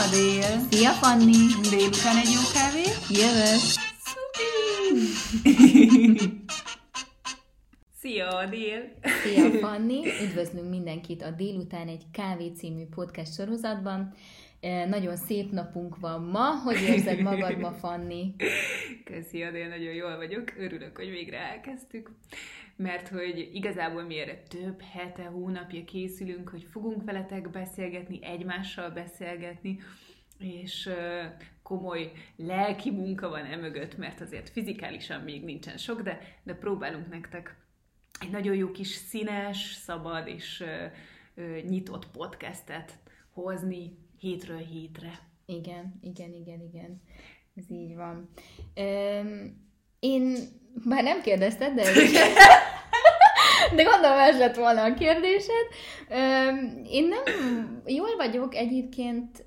Adél! Szia, Fanni! Délután egy jó kávé? Jövök! Szia, Adél! Szia, Fanni! Üdvözlünk mindenkit a Délután egy kávé című podcast sorozatban. Nagyon szép napunk van ma. Hogy érzed magad ma, Fanni? Köszi, Adél, nagyon jól vagyok. Örülök, hogy végre elkezdtük. Mert hogy igazából mi erre több hete, hónapja készülünk, hogy fogunk veletek beszélgetni, egymással beszélgetni, és komoly lelki munka van emögött, mert azért fizikálisan még nincsen sok, de próbálunk nektek egy nagyon jó kis színes, szabad és nyitott podcastet hozni hétről hétre. Igen. Ez így van. Én, bár nem kérdezted, de gondolom ez lett volna a kérdésed. Én nem jól vagyok egyébként,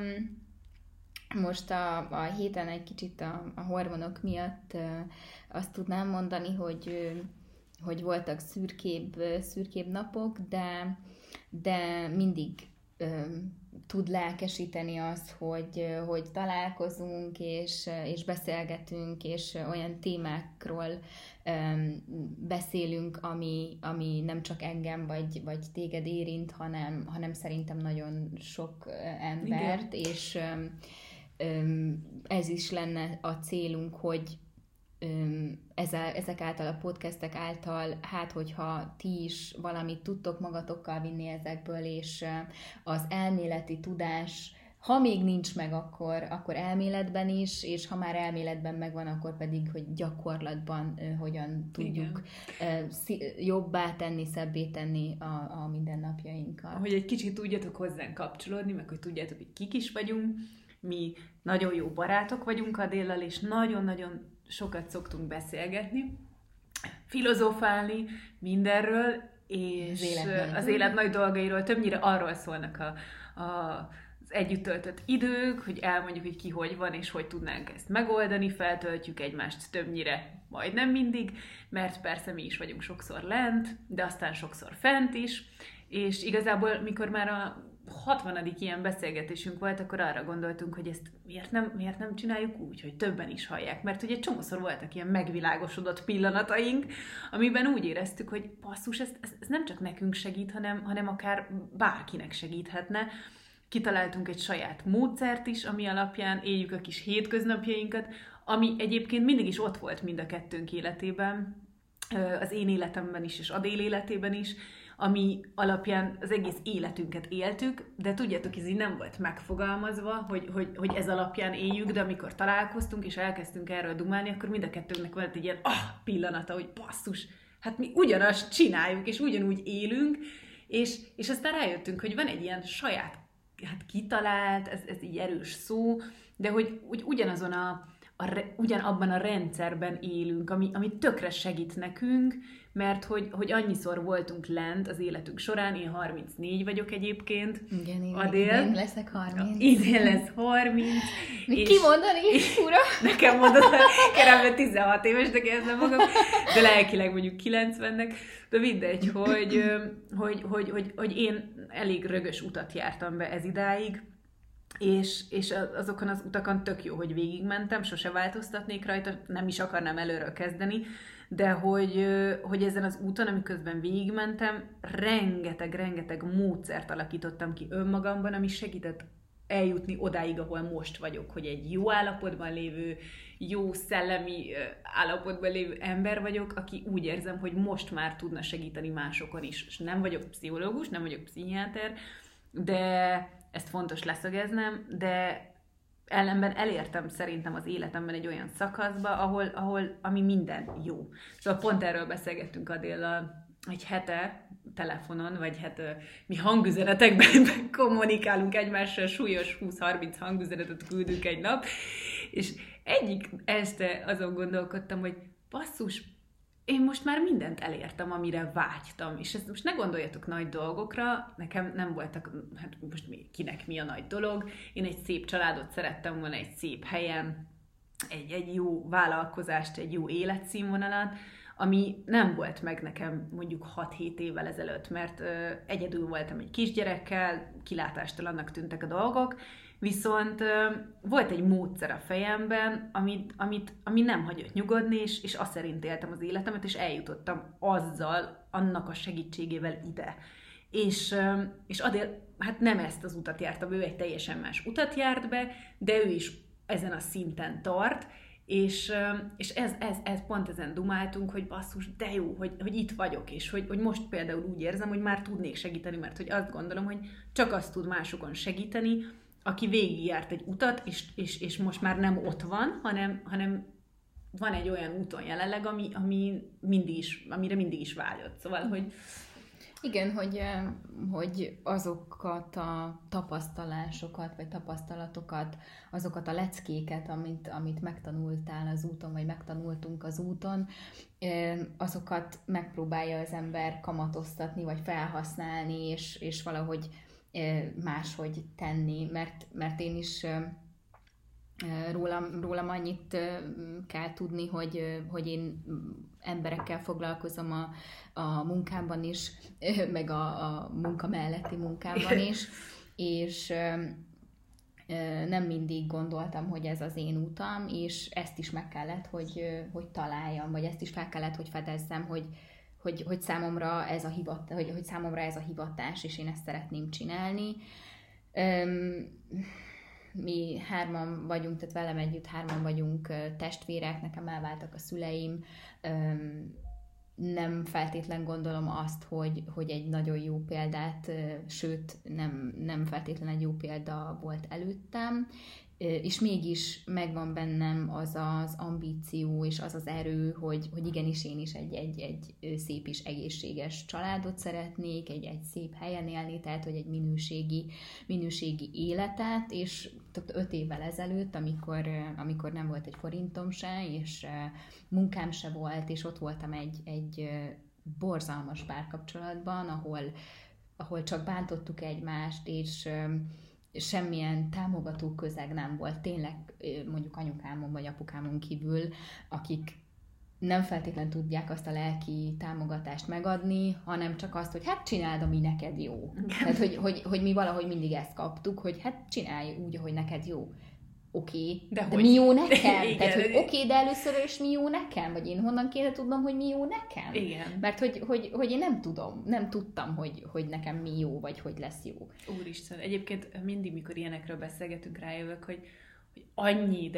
most a héten egy kicsit a hormonok miatt azt tudnám mondani, hogy voltak szürkébb napok, de mindig tud lelkesíteni az, hogy találkozunk, és beszélgetünk, és olyan témákról beszélünk, ami nem csak engem vagy téged érint, hanem szerintem nagyon sok embert, igen. És ez is lenne a célunk, hogy ezek által, a podcastek által, hát hogyha ti is valamit tudtok magatokkal vinni ezekből, és az elméleti tudás, ha még nincs meg, akkor elméletben is, és ha már elméletben megvan, akkor pedig, hogy gyakorlatban hogyan tudjuk jobbá tenni, szebbé tenni a mindennapjainkat. Hogy egy kicsit tudjatok hozzánk kapcsolódni, meg hogy tudjátok, hogy kik is vagyunk, mi nagyon jó barátok vagyunk Adéllal, és nagyon-nagyon sokat szoktunk beszélgetni, filozofálni mindenről, és az élet nagy dolgairól, többnyire arról szólnak az együtt töltött idők, hogy elmondjuk, hogy ki hogy van, és hogy tudnánk ezt megoldani, feltöltjük egymást többnyire, majdnem mindig, mert persze mi is vagyunk sokszor lent, de aztán sokszor fent is, és igazából, mikor már a 60. ilyen beszélgetésünk volt, akkor arra gondoltunk, hogy ezt miért nem csináljuk úgy, hogy többen is hallják. Mert ugye csomószor voltak ilyen megvilágosodott pillanataink, amiben úgy éreztük, hogy basszus, ez nem csak nekünk segít, hanem akár bárkinek segíthetne. Kitaláltunk egy saját módszert is, ami alapján éljük a kis hétköznapjainkat, ami egyébként mindig is ott volt mind a kettőnk életében, az én életemben is, és Adél életében is, ami alapján az egész életünket éltük, de tudjátok, ez így nem volt megfogalmazva, hogy ez alapján éljük, de amikor találkoztunk és elkezdtünk erről dumálni, akkor mind a kettőnknek volt egy ilyen pillanata, hogy basszus, hát mi ugyanazt csináljuk, és ugyanúgy élünk, és aztán rájöttünk, hogy van egy ilyen saját, hát kitalált, ez így erős szó, de hogy ugyanazon ugyanabban a rendszerben élünk, ami tökre segít nekünk, mert hogy annyiszor voltunk lent az életünk során, én 34 vagyok egyébként. Igen, Adél leszek 30. Idén lesz 30. Ki mondani, fura? Nekem mondod, keremben 16 évesnek érzem magam, de lelkileg mondjuk 90-nek, de mindegy, hogy én elég rögös utat jártam be ez idáig, és azokon az utakon tök jó, hogy végigmentem, sose változtatnék rajta, nem is akarnám előről kezdeni, de hogy ezen az úton, amiközben végigmentem, rengeteg módszert alakítottam ki önmagamban, ami segített eljutni odáig, ahol most vagyok, hogy egy jó állapotban lévő, jó szellemi állapotban lévő ember vagyok, aki úgy érzem, hogy most már tudna segíteni másokon is. És nem vagyok pszichológus, nem vagyok pszichiáter, de ezt fontos leszögeznem, de ellenben elértem szerintem az életemben egy olyan szakaszba, ami minden jó. Szóval pont erről beszélgettünk Adéllal egy hete telefonon, vagy hát mi hangüzenetekben kommunikálunk egymással, súlyos 20-30 hangüzenetet küldünk egy nap, és egyik este azon gondolkodtam, hogy basszus, én most már mindent elértem, amire vágytam, és ezt most ne gondoljatok nagy dolgokra, nekem nem voltak, hát most kinek mi a nagy dolog, én egy szép családot szerettem volna, egy szép helyen, egy jó vállalkozást, egy jó életszínvonalat, ami nem volt meg nekem mondjuk 6-7 évvel ezelőtt, mert egyedül voltam egy kisgyerekkel, kilátástalannak tűntek a dolgok, viszont volt egy módszer a fejemben, ami nem hagyott nyugodni, és azt szerint éltem az életemet, és eljutottam azzal, annak a segítségével ide. És azért, hát nem ezt az utat jártam, ő egy teljesen más utat járt be, de ő is ezen a szinten tart, és ez pont ezen dumáltunk, hogy basszus, de jó, hogy itt vagyok, és hogy most például úgy érzem, hogy már tudnék segíteni, mert hogy azt gondolom, hogy csak azt tud másokon segíteni, aki végigjárt egy utat, és most már nem ott van, hanem van egy olyan úton jelenleg, amire mindig is vágyott. Szóval, hogy... Igen, hogy azokat a tapasztalásokat, vagy tapasztalatokat, azokat a leckéket, amit megtanultál az úton, vagy megtanultunk az úton, azokat megpróbálja az ember kamatoztatni, vagy felhasználni, és valahogy máshogy tenni, mert én is rólam annyit kell tudni, hogy én emberekkel foglalkozom a munkámban is, meg a munka melletti munkámban is, és nem mindig gondoltam, hogy ez az én utam, és ezt is meg kellett, hogy találjam, vagy ezt is fel kellett, hogy fedezzem, hogy számomra ez a hivatás, és én ezt szeretném csinálni. Mi 3 vagyunk, tehát velem együtt 3 vagyunk testvérek, nekem elváltak a szüleim. Nem feltétlen gondolom azt, hogy egy nagyon jó példát, sőt, nem feltétlen egy jó példa volt előttem, és mégis megvan bennem az az ambíció és az az erő, hogy igenis én is egy szép és egészséges családot szeretnék, egy szép helyen élni, tehát hogy egy minőségi életet, és 5 évvel ezelőtt, amikor nem volt egy forintom se, és munkám se volt, és ott voltam egy borzalmas párkapcsolatban, ahol csak bántottuk egymást, és semmilyen támogató közeg nem volt, tényleg mondjuk anyukámon vagy apukámon kívül, akik nem feltétlenül tudják azt a lelki támogatást megadni, hanem csak azt, hogy hát csináld, ami neked jó. Tehát, hogy mi valahogy mindig ezt kaptuk, hogy hát csinálj úgy, ahogy neked jó. Oké, de mi jó nekem? Tehát, hogy oké, de először is mi jó nekem? Vagy én honnan kéne tudnom, hogy mi jó nekem? Igen. Mert hogy én nem tudtam, hogy nekem mi jó, vagy hogy lesz jó. Úristen, egyébként mindig, mikor ilyenekről beszélgetünk, rájövök, hogy annyi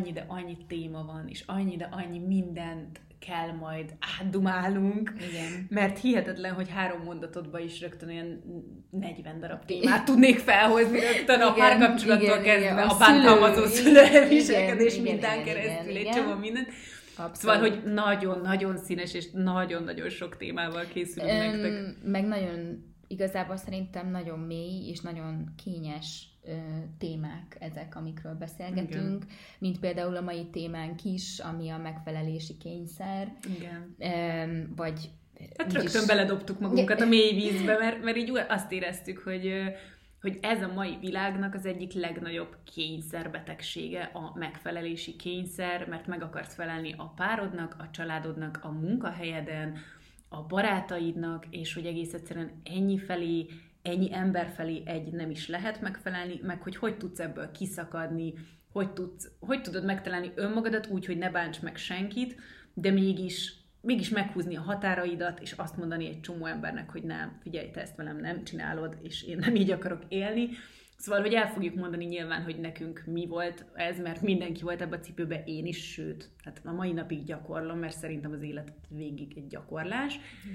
téma van, és annyi mindent kell majd átdumálnunk, igen. Mert hihetetlen, hogy 3 mondatodban is rögtön olyan 40 darab témát tudnék felhozni rögtön a párkapcsolattól kezdve, a bántalmazó szülőviselkedés mintán keresztül, egy csomó mindent. Abszolút. Szóval, hogy nagyon-nagyon színes és nagyon-nagyon sok témával készülünk nektek. Meg nagyon, igazából szerintem nagyon mély és nagyon kényes témák ezek, amikről beszélgetünk, igen. Mint például a mai témánk is, ami a megfelelési kényszer. Igen. Vagy hát rögtön beledobtuk magunkat a mély vízbe, mert így azt éreztük, hogy ez a mai világnak az egyik legnagyobb kényszerbetegsége a megfelelési kényszer, mert meg akarsz felelni a párodnak, a családodnak, a munkahelyeden, a barátaidnak, és hogy egész egyszerűen ennyi ember felé nem is lehet megfelelni, meg hogy tudsz ebből kiszakadni, hogy tudod megtalálni önmagadat úgy, hogy ne bánts meg senkit, de mégis meghúzni a határaidat, és azt mondani egy csomó embernek, hogy nem, figyelj, te ezt velem nem csinálod, és én nem így akarok élni. Szóval, hogy el fogjuk mondani nyilván, hogy nekünk mi volt ez, mert mindenki volt ebbe a cipőbe, én is, sőt, hát a mai napig gyakorlom, mert szerintem az élet végig egy gyakorlás.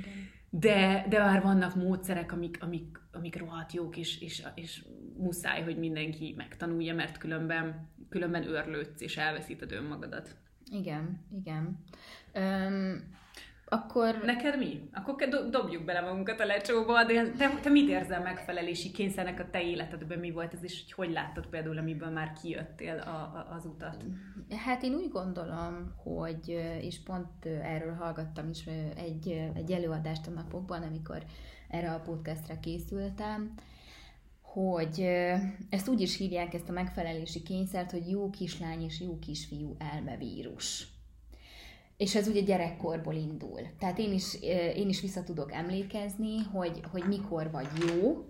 De már vannak módszerek, amik rohadt jók, és muszáj, hogy mindenki megtanulja, mert különben őrlődsz, és elveszíted önmagadat. Igen. Akkor... Neked mi? Akkor dobjuk bele magunkat a lecsóba, de te mit érzel megfelelési kényszernek a te életedben? Mi volt ez, és hogy láttad például, amiből már kijöttél az utat? Hát én úgy gondolom, hogy, és pont erről hallgattam is egy előadást a napokban, amikor erre a podcastra készültem, hogy ezt úgy is hívják, ezt a megfelelési kényszert, hogy jó kislány és jó kisfiú elmevírus. És ez ugye gyerekkorból indul. Tehát én is vissza tudok emlékezni, hogy mikor vagy jó,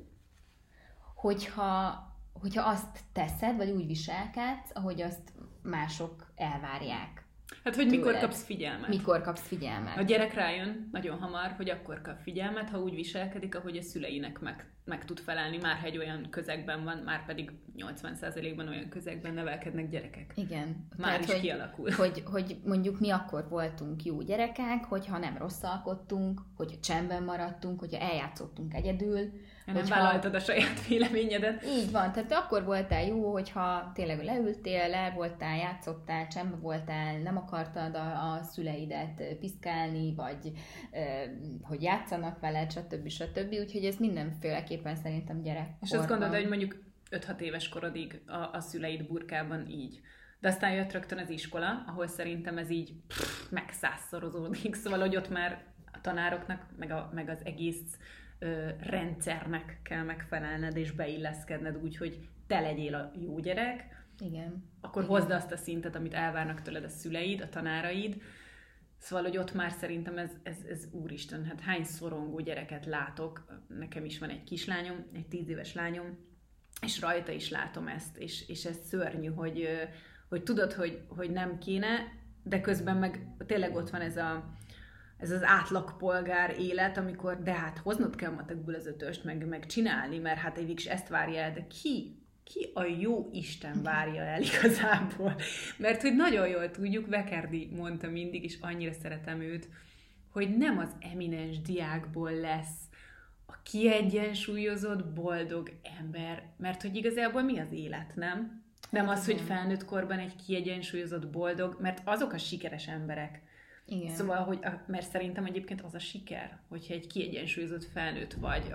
hogyha azt teszed, vagy úgy viselkedsz, ahogy azt mások elvárják. Hát, hogy mikor kapsz figyelmet. Mikor kapsz figyelmet. A gyerek rájön nagyon hamar, hogy akkor kap figyelmet, ha úgy viselkedik, ahogy a szüleinek meg tud felelni, már egy olyan közegben van, már pedig 80%-ban olyan közegben nevelkednek gyerekek. Igen. Már tehát, is kialakul. Hogy mondjuk mi akkor voltunk jó gyerekek, hogyha nem rosszalkodtunk, hogyha csendben maradtunk, hogyha eljátszottunk egyedül. Nem vállaltad a saját véleményedet. Így van, tehát akkor voltál jó, hogyha tényleg leültél, le voltál, játszottál, csendben voltál, nem akartad a szüleidet piszkálni, vagy hogy játszanak veled, stb. Úgyhogy ez mindenféleképpen szerintem gyerekkorban. És azt gondolod, hogy mondjuk 5-6 éves korodig a szüleid burkában így. De aztán jött rögtön az iskola, ahol szerintem ez így megszázszorozódik. Szóval, hogy ott már a tanároknak, meg az egész rendszernek kell megfelelned és beilleszkedned úgy, hogy te legyél a jó gyerek. Igen. Akkor hozd azt a szintet, amit elvárnak tőled a szüleid, a tanáraid. Szóval, hogy ott már szerintem ez úristen, hát hány szorongó gyereket látok. Nekem is van egy kislányom, egy 10 éves lányom, és rajta is látom ezt, és ez szörnyű, hogy tudod, hogy nem kéne, de közben meg tényleg ott van ez az átlagpolgár élet, amikor de hát hoznod kell matekból az 5-öst, meg csinálni, mert hát évig is ezt várja el, de ki a jó Isten várja el igazából? Mert hogy nagyon jól tudjuk, Vekerdi mondta mindig, és annyira szeretem őt, hogy nem az eminens diákból lesz a kiegyensúlyozott, boldog ember, mert hogy igazából mi az élet, nem? Nem az, hogy felnőtt korban egy kiegyensúlyozott, boldog, mert azok a sikeres emberek. Igen. Szóval, mert szerintem egyébként az a siker, hogyha egy kiegyensúlyozott felnőtt vagy,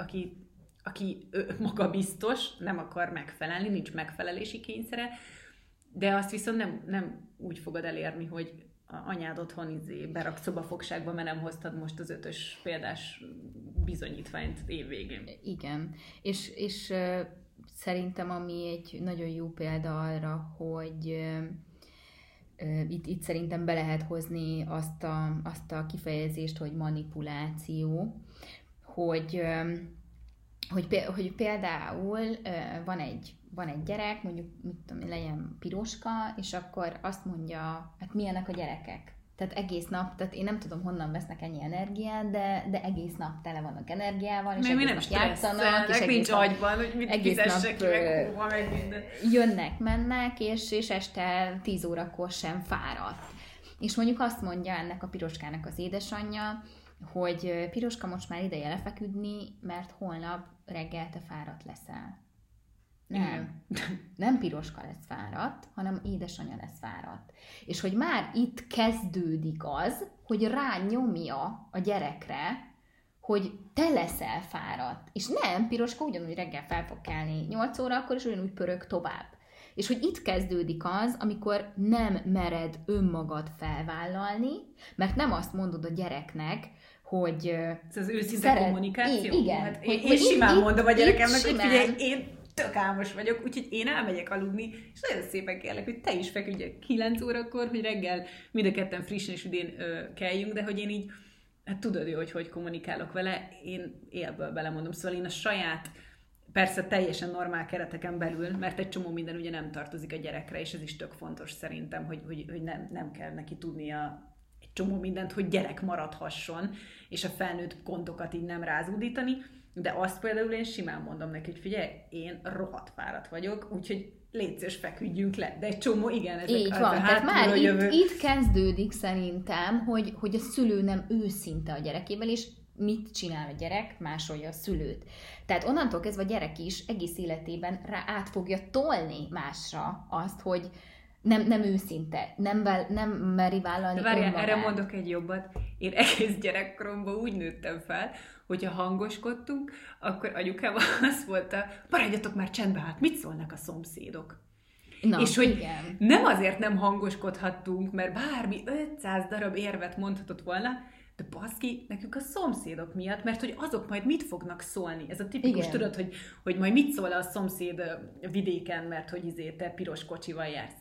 aki magabiztos, nem akar megfelelni, nincs megfelelési kényszere, de azt viszont nem úgy fogod elérni, hogy anyád otthon berak szobafogságba, mert nem hoztad most az 5-ös példás bizonyítványt évvégén. Igen, és szerintem ami egy nagyon jó példa arra, hogy itt szerintem be lehet hozni azt a kifejezést, hogy manipuláció, hogy például van egy gyerek, mondjuk mit tudom, legyen Piroska, és akkor azt mondja, hát milyenek a gyerekek. Tehát egész nap, tehát én nem tudom, honnan vesznek ennyi energiát, de egész nap tele vannak energiával, és egész nap játszanak, és nincs agyban, hogy mit fizessek ki, meg hova, meg minden. Jönnek, mennek, és este 10 órakor sem fáradt. És mondjuk azt mondja ennek a Piroskának az édesanyja, hogy Piroska, most már ideje lefeküdni, mert holnap reggel te fáradt leszel. Nem Piroska lesz fáradt, hanem édesanyja lesz fáradt. És hogy már itt kezdődik az, hogy rányomja a gyerekre, hogy te leszel fáradt. És nem, Piroska ugyanúgy reggel fel fog kelni 8 órakor, és ugyanúgy pörög tovább. És hogy itt kezdődik az, amikor nem mered önmagad felvállalni, mert nem azt mondod a gyereknek, hogy ez az őszinte kommunikáció? Igen. Hát én simán mondom a gyerekemnek, hogy figyelj, én tök álmos vagyok, úgyhogy én elmegyek aludni, és nagyon szépen kérlek, hogy te is feküdjek 9 órakor, hogy reggel mind a ketten frissen és üdén keljünk, de hogy én így, hát tudod jó, hogy kommunikálok vele, én élből belemondom. Szóval én a saját, persze teljesen normál kereteken belül, mert egy csomó minden ugye nem tartozik a gyerekre, és ez is tök fontos szerintem, hogy nem kell neki tudnia egy csomó mindent, hogy gyerek maradhasson, és a felnőtt gondokat így nem rázúdítani, de azt például én simán mondom neki, hogy figyelj, én rohadt fáradt vagyok, úgyhogy légy szíves, feküdjünk le. De egy csomó, igen, ezek így van, tehát már itt kezdődik szerintem, hogy a szülő nem őszinte a gyerekével, és mit csinál a gyerek, másolja a szülőt. Tehát onnantól kezdve a gyerek is egész életében át fogja tolni másra azt, hogy nem őszinte, nem meri vállalni önmagát. Erre mondok egy jobbat. Én egész gyerekkoromban úgy nőttem fel, hogyha hangoskodtunk, akkor anyukám azt mondta, maradjatok már csendbe, hát mit szólnak a szomszédok? Na, és hogy igen. Nem azért nem hangoskodhattunk, mert bármi 500 darab érvet mondhatott volna, de baszki, nekünk a szomszédok miatt, mert hogy azok majd mit fognak szólni. Ez a tipikus, igen. Tudod, hogy majd mit szól a szomszéd vidéken, mert hogy te piros kocsival jársz.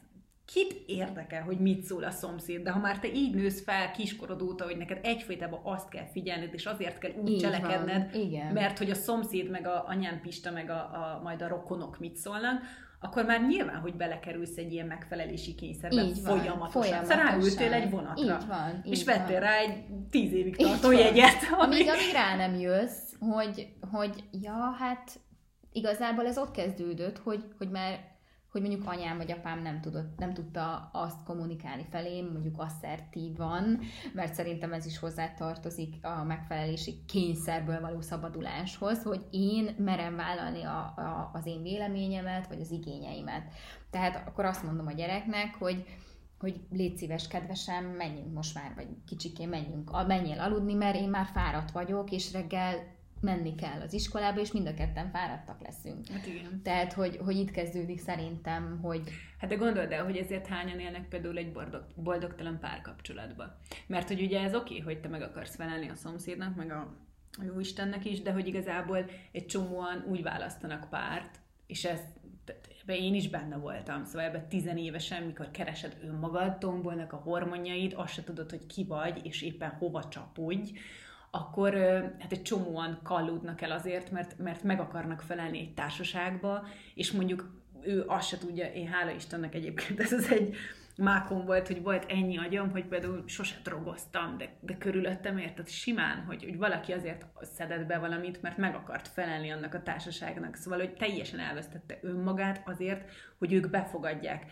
kit érdekel, hogy mit szól a szomszéd, de ha már te így nősz fel kiskorod óta, hogy neked egyfajtában azt kell figyelned, és azért kell úgy cselekedned, mert hogy a szomszéd, meg a anyám Pista, meg majd a rokonok mit szólnak, akkor már nyilván, hogy belekerülsz egy ilyen megfelelési kényszerbe folyamatosan. Ráültél egy vonatra, és vettél rá egy 10 évig tartó jegyet. Amíg rá nem jössz, hogy ja, hát igazából ez ott kezdődött, hogy mondjuk anyám vagy apám nem tudta azt kommunikálni felém, mondjuk asszertívan, mert szerintem ez is hozzátartozik a megfelelési kényszerből való szabaduláshoz, hogy én merem vállalni az én véleményemet, vagy az igényeimet. Tehát akkor azt mondom a gyereknek, hogy légy szíves, kedvesem, menjünk most már, vagy kicsikén menjél aludni, mert én már fáradt vagyok, és reggel menni kell az iskolába, és mind a ketten fáradtak leszünk. Hát igen. Tehát, hogy itt kezdődik szerintem, hogy... Hát de gondold el, hogy ezért hányan élnek például egy boldogtalan párkapcsolatban. Mert hogy ugye ez oké, hogy te meg akarsz felelni a szomszédnak, meg a Jóistennek is, de hogy igazából egy csomóan úgy választanak párt, és ebben én is benne voltam, szóval ebben 10 évesen, mikor keresed önmagad, tombolnak a hormonjaid, azt se tudod, hogy ki vagy, és éppen hova csapodj, akkor hát egy csomóan kallódnak el azért, mert meg akarnak felelni egy társaságba, és mondjuk ő azt se tudja, én hála Istennek egyébként ez az egy mákom volt, hogy volt ennyi agyam, hogy például sose drogoztam, de körülöttem érted simán, hogy valaki azért szedett be valamit, mert meg akart felelni annak a társaságnak. Szóval, hogy teljesen elvesztette önmagát azért, hogy ők befogadják.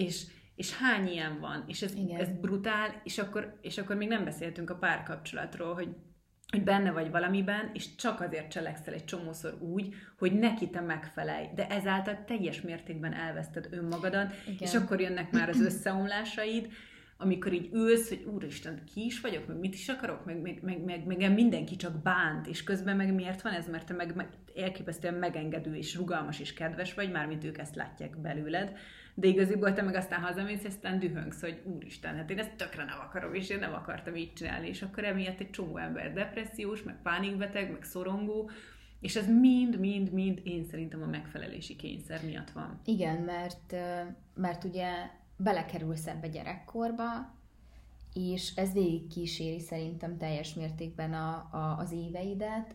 És hány ilyen van? És ez brutál, és akkor még nem beszéltünk a párkapcsolatról, hogy benne vagy valamiben, és csak azért cselekszel egy csomószor úgy, hogy neki te megfelelj, de ezáltal teljes mértékben elveszted önmagadat, és akkor jönnek már az összeomlásaid, amikor így ülsz, hogy úristen, ki is vagyok, meg mit is akarok, meg mindenki csak bánt, és közben meg miért van ez, mert te meg elképesztően megengedő, és rugalmas, és kedves vagy, mármint ők ezt látják belőled, de igaziból te meg aztán hazamész, és aztán dühöngsz, hogy úristen, hát én ezt tökre nem akarom, és én nem akartam így csinálni, és akkor emiatt egy csomó ember depressziós, meg pánikbeteg, meg szorongó, és ez mind én szerintem a megfelelési kényszer miatt van. Igen, mert ugye belekerülsz ebbe gyerekkorba, és ez végig kíséri szerintem teljes mértékben az éveidet,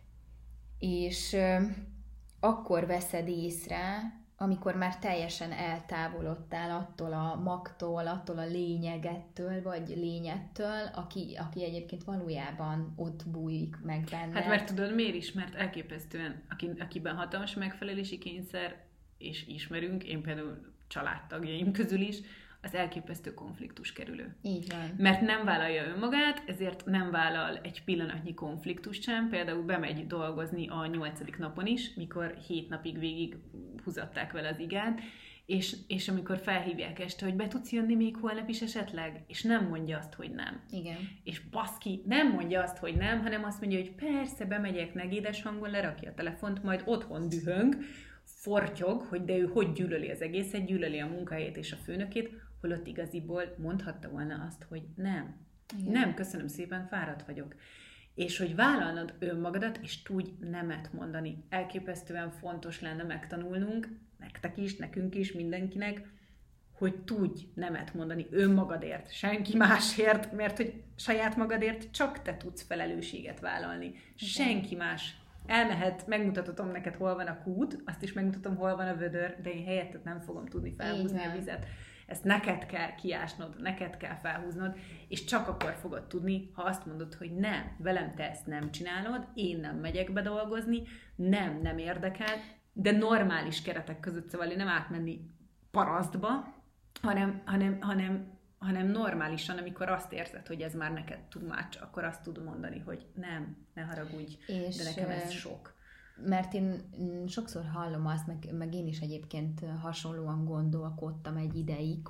és akkor veszed észre, amikor már teljesen eltávolodtál attól a magtól, attól a lényegettől, vagy lényettől, aki egyébként valójában ott bújik meg benne. Hát mert tudod miért is? Mert elképesztően, akiben hatalmas megfelelési kényszer, és ismerünk, én például családtagjaim közül is, az elképesztő konfliktus kerülő. Így van. Mert nem vállalja önmagát, ezért nem vállal egy pillanatnyi konfliktust sem. Például bemegy dolgozni a 8. napon is, mikor 7 napig végig húzatták vele az igát, és amikor felhívják este, hogy be tudsz jönni még holnap is esetleg, és nem mondja azt, hogy nem. Igen. És baszki, nem mondja azt, hogy nem, hanem azt mondja, hogy persze, bemegyek, negédes hangon, lerakja a telefont, majd otthon dühöng, fortyog, hogy de ő hogy gyűlöli az egészet, gyűlöli a munkahelyét és a főnökét, holott igaziból mondhatta volna azt, hogy nem. Igen. Nem, köszönöm szépen, fáradt vagyok. És hogy vállalnod önmagadat, és tudj nemet mondani. Elképesztően fontos lenne megtanulnunk, nektek is, nekünk is, mindenkinek, hogy tudj nemet mondani önmagadért, senki másért, mert hogy saját magadért csak te tudsz felelősséget vállalni. Igen. Senki más. Elmehet, megmutatom neked, hol van a kút, azt is megmutatom, hol van a vödör, de én helyetted nem fogom tudni felhúzni a vizet. Ezt neked kell kiásnod, neked kell felhúznod, és csak akkor fogod tudni, ha azt mondod, hogy nem, velem te ezt nem csinálod, én nem megyek be dolgozni, nem érdekel, de normális keretek között, szóval nem átmenni parasztba, hanem normálisan, amikor azt érzed, hogy ez már neked too much, akkor azt tud mondani, hogy nem, ne haragudj, de nekem ez sok. Mert én sokszor hallom azt, meg én is egyébként hasonlóan gondolkodtam egy ideig,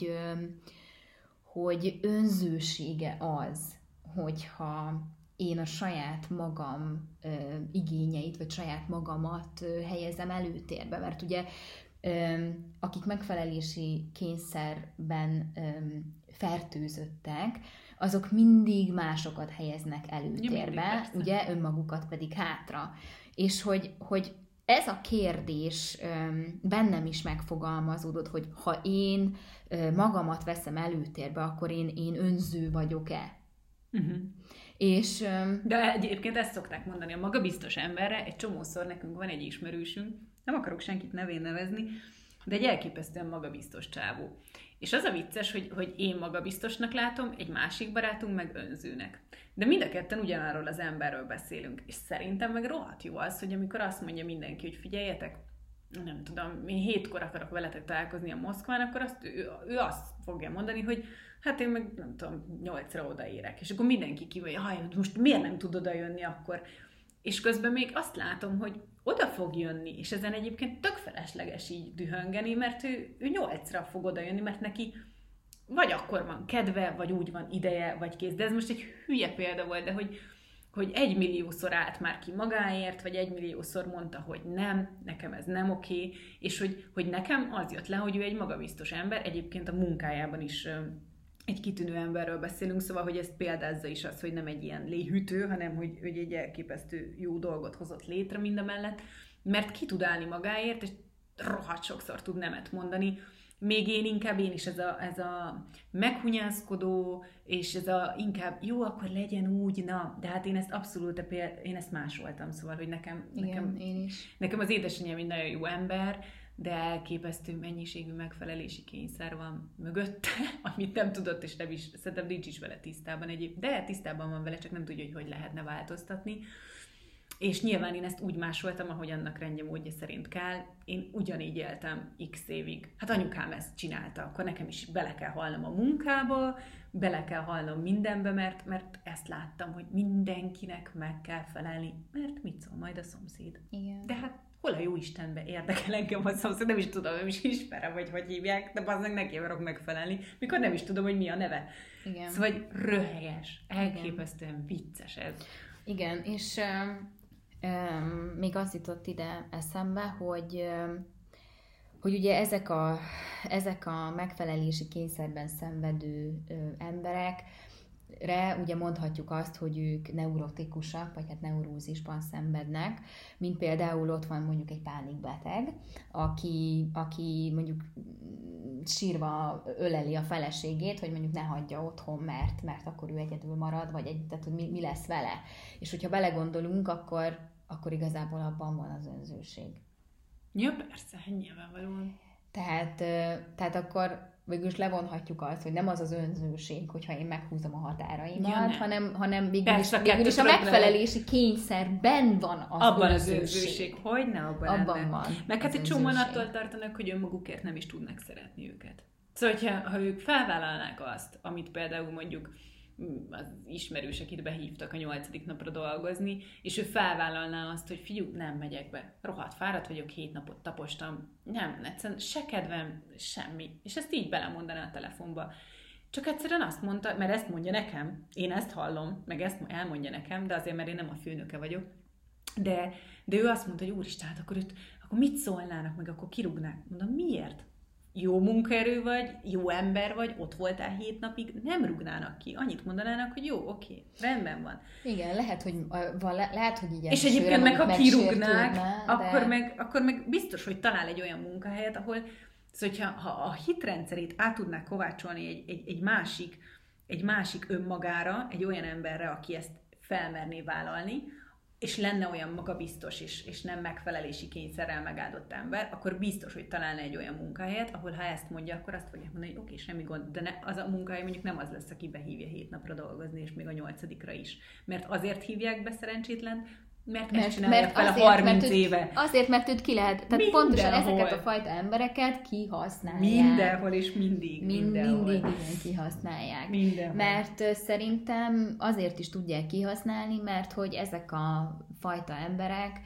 hogy önzősége az, hogyha én a saját magam igényeit, vagy saját magamat helyezem előtérbe, mert ugye akik megfelelési kényszerben fertőzöttek, azok mindig másokat helyeznek előtérbe, ugye önmagukat pedig hátra. És hogy ez a kérdés bennem is megfogalmazódott, hogy ha én magamat veszem előtérbe, akkor én önző vagyok-e? Uh-huh. És, de egyébként ezt szokták mondani a magabiztos emberre, egy csomószor nekünk van egy ismerősünk, nem akarok senkit nevén nevezni, de egy elképesztően magabiztos csávó. És az a vicces, hogy én magabiztosnak látom, egy másik barátunk meg önzőnek. De mind a ketten ugyanarról az emberről beszélünk. És szerintem meg rohadt jó az, hogy amikor azt mondja mindenki, hogy figyeljetek, nem tudom, én 7-kor akarok veletek találkozni a Moszkván, akkor ő azt fogja mondani, hogy hát én meg nem tudom, 8-ra odaérek. És akkor mindenki kívánja, most miért nem tud odajönni akkor? És közben még azt látom, hogy oda fog jönni, és ezen egyébként tök felesleges így dühöngeni, mert ő 8-ra fog oda jönni, mert neki vagy akkor van kedve, vagy úgy van ideje, vagy kész. De ez most egy hülye példa volt, de hogy 1 milliószor állt már ki magáért, vagy 1 milliószor mondta, hogy nem, nekem ez nem oké, és hogy nekem az jött le, hogy ő egy magabiztos ember, egyébként a munkájában is egy kitűnő emberről beszélünk, szóval, hogy ezt példázza is az, hogy nem egy ilyen léhűtő, hanem hogy egy elképesztő jó dolgot hozott létre mindamellett, mert ki tud állni magáért, és rohadt sokszor tud nemet mondani. Még én is ez a meghunyászkodó, és ez a inkább jó, akkor legyen úgy, na, de hát én ezt abszolút, én ezt másoltam, szóval, hogy nekem az édesanyám egy nagyon jó ember, de elképesztő mennyiségű megfelelési kényszer van mögötte, amit nem tudott, és nem is, szerintem nincs is vele tisztában de tisztában van vele, csak nem tudja, hogy lehetne változtatni. És nyilván én ezt úgy másoltam, ahogy annak rendje módja szerint kell. Én ugyanígy éltem x évig. Hát anyukám ezt csinálta, akkor nekem is bele kell halnom a munkába, bele kell halnom mindenbe, mert ezt láttam, hogy mindenkinek meg kell felelni, mert mit szól majd a szomszéd. Igen. De hát hol a jó Istenbe érdekel engem a szomszéd, nem is tudom, nem is ismerem, hogy hívják, de bazdmeg neki akarok megfelelni, mikor nem is tudom, hogy mi a neve. Igen. Szóval röhelyes, elképesztően vicces ez. Igen, és még az jutott ide eszembe, hogy ugye ezek a megfelelési kényszerben szenvedő emberekre ugye mondhatjuk azt, hogy ők neurotikusak, vagy hát neurózisban szenvednek, mint például ott van mondjuk egy pánikbeteg, aki mondjuk sírva öleli a feleségét, hogy mondjuk ne hagyja otthon, mert akkor ő egyedül marad, vagy tehát hogy mi lesz vele. És hogyha belegondolunk, akkor igazából abban van az önzőség. Ja, persze, nyilvánvalóan. Tehát akkor végülis levonhatjuk azt, hogy nem az az önzőség, hogyha én meghúzom a határaimat, hanem végülis a megfelelési kényszerben van az abban önzőség. Az önzőség. Hogyne, abban van. Meg hát egy csomóan attól tartanak, hogy önmagukért nem is tudnak szeretni őket. Szóval, ha ők felvállalnák azt, amit például mondjuk az ismerősek itt behívtak a 8. napra dolgozni, és ő felvállalná azt, hogy figyelj, nem megyek be. Rohadt fáradt vagyok, 7 napot tapostam. Nem, egyszerűen se kedvem, semmi. És ezt így belemondaná a telefonba. Csak egyszerűen azt mondta, mert ezt mondja nekem, én ezt hallom, meg ezt elmondja nekem, de azért, mert én nem a főnöke vagyok. De ő azt mondta, hogy úristen, hát akkor mit szólnának, meg akkor kirúgnák. Mondom, miért? Jó munkaerő vagy, jó ember vagy, ott voltál 7 napig, nem rúgnának ki. Annyit mondanának, hogy jó, oké, rendben van. Igen, lehet, hogy így. És egyébként meg, ha kirúgnák, akkor meg biztos, hogy talál egy olyan munkahelyet, ahol, szóval, ha a hitrendszerét át tudnák kovácsolni egy másik önmagára, egy olyan emberre, aki ezt felmerné vállalni, és lenne olyan magabiztos és nem megfelelési kényszerrel megáldott ember, akkor biztos, hogy találna egy olyan munkahelyet, ahol ha ezt mondja, akkor azt fogják mondani, hogy oké, semmi gond, de az a munkahely mondjuk nem az lesz, aki behívja 7 napra dolgozni, és még a 8-ra is. Mert azért hívják be szerencsétlen, mert ezt csinálják vele 30 éve. Azért, mert őt ki lehet, tehát mindenhol. Pontosan ezeket a fajta embereket kihasználják. Mindenhol és mindig. Mindig igen, kihasználják. Mindenhol. Mert szerintem azért is tudják kihasználni, mert hogy ezek a fajta emberek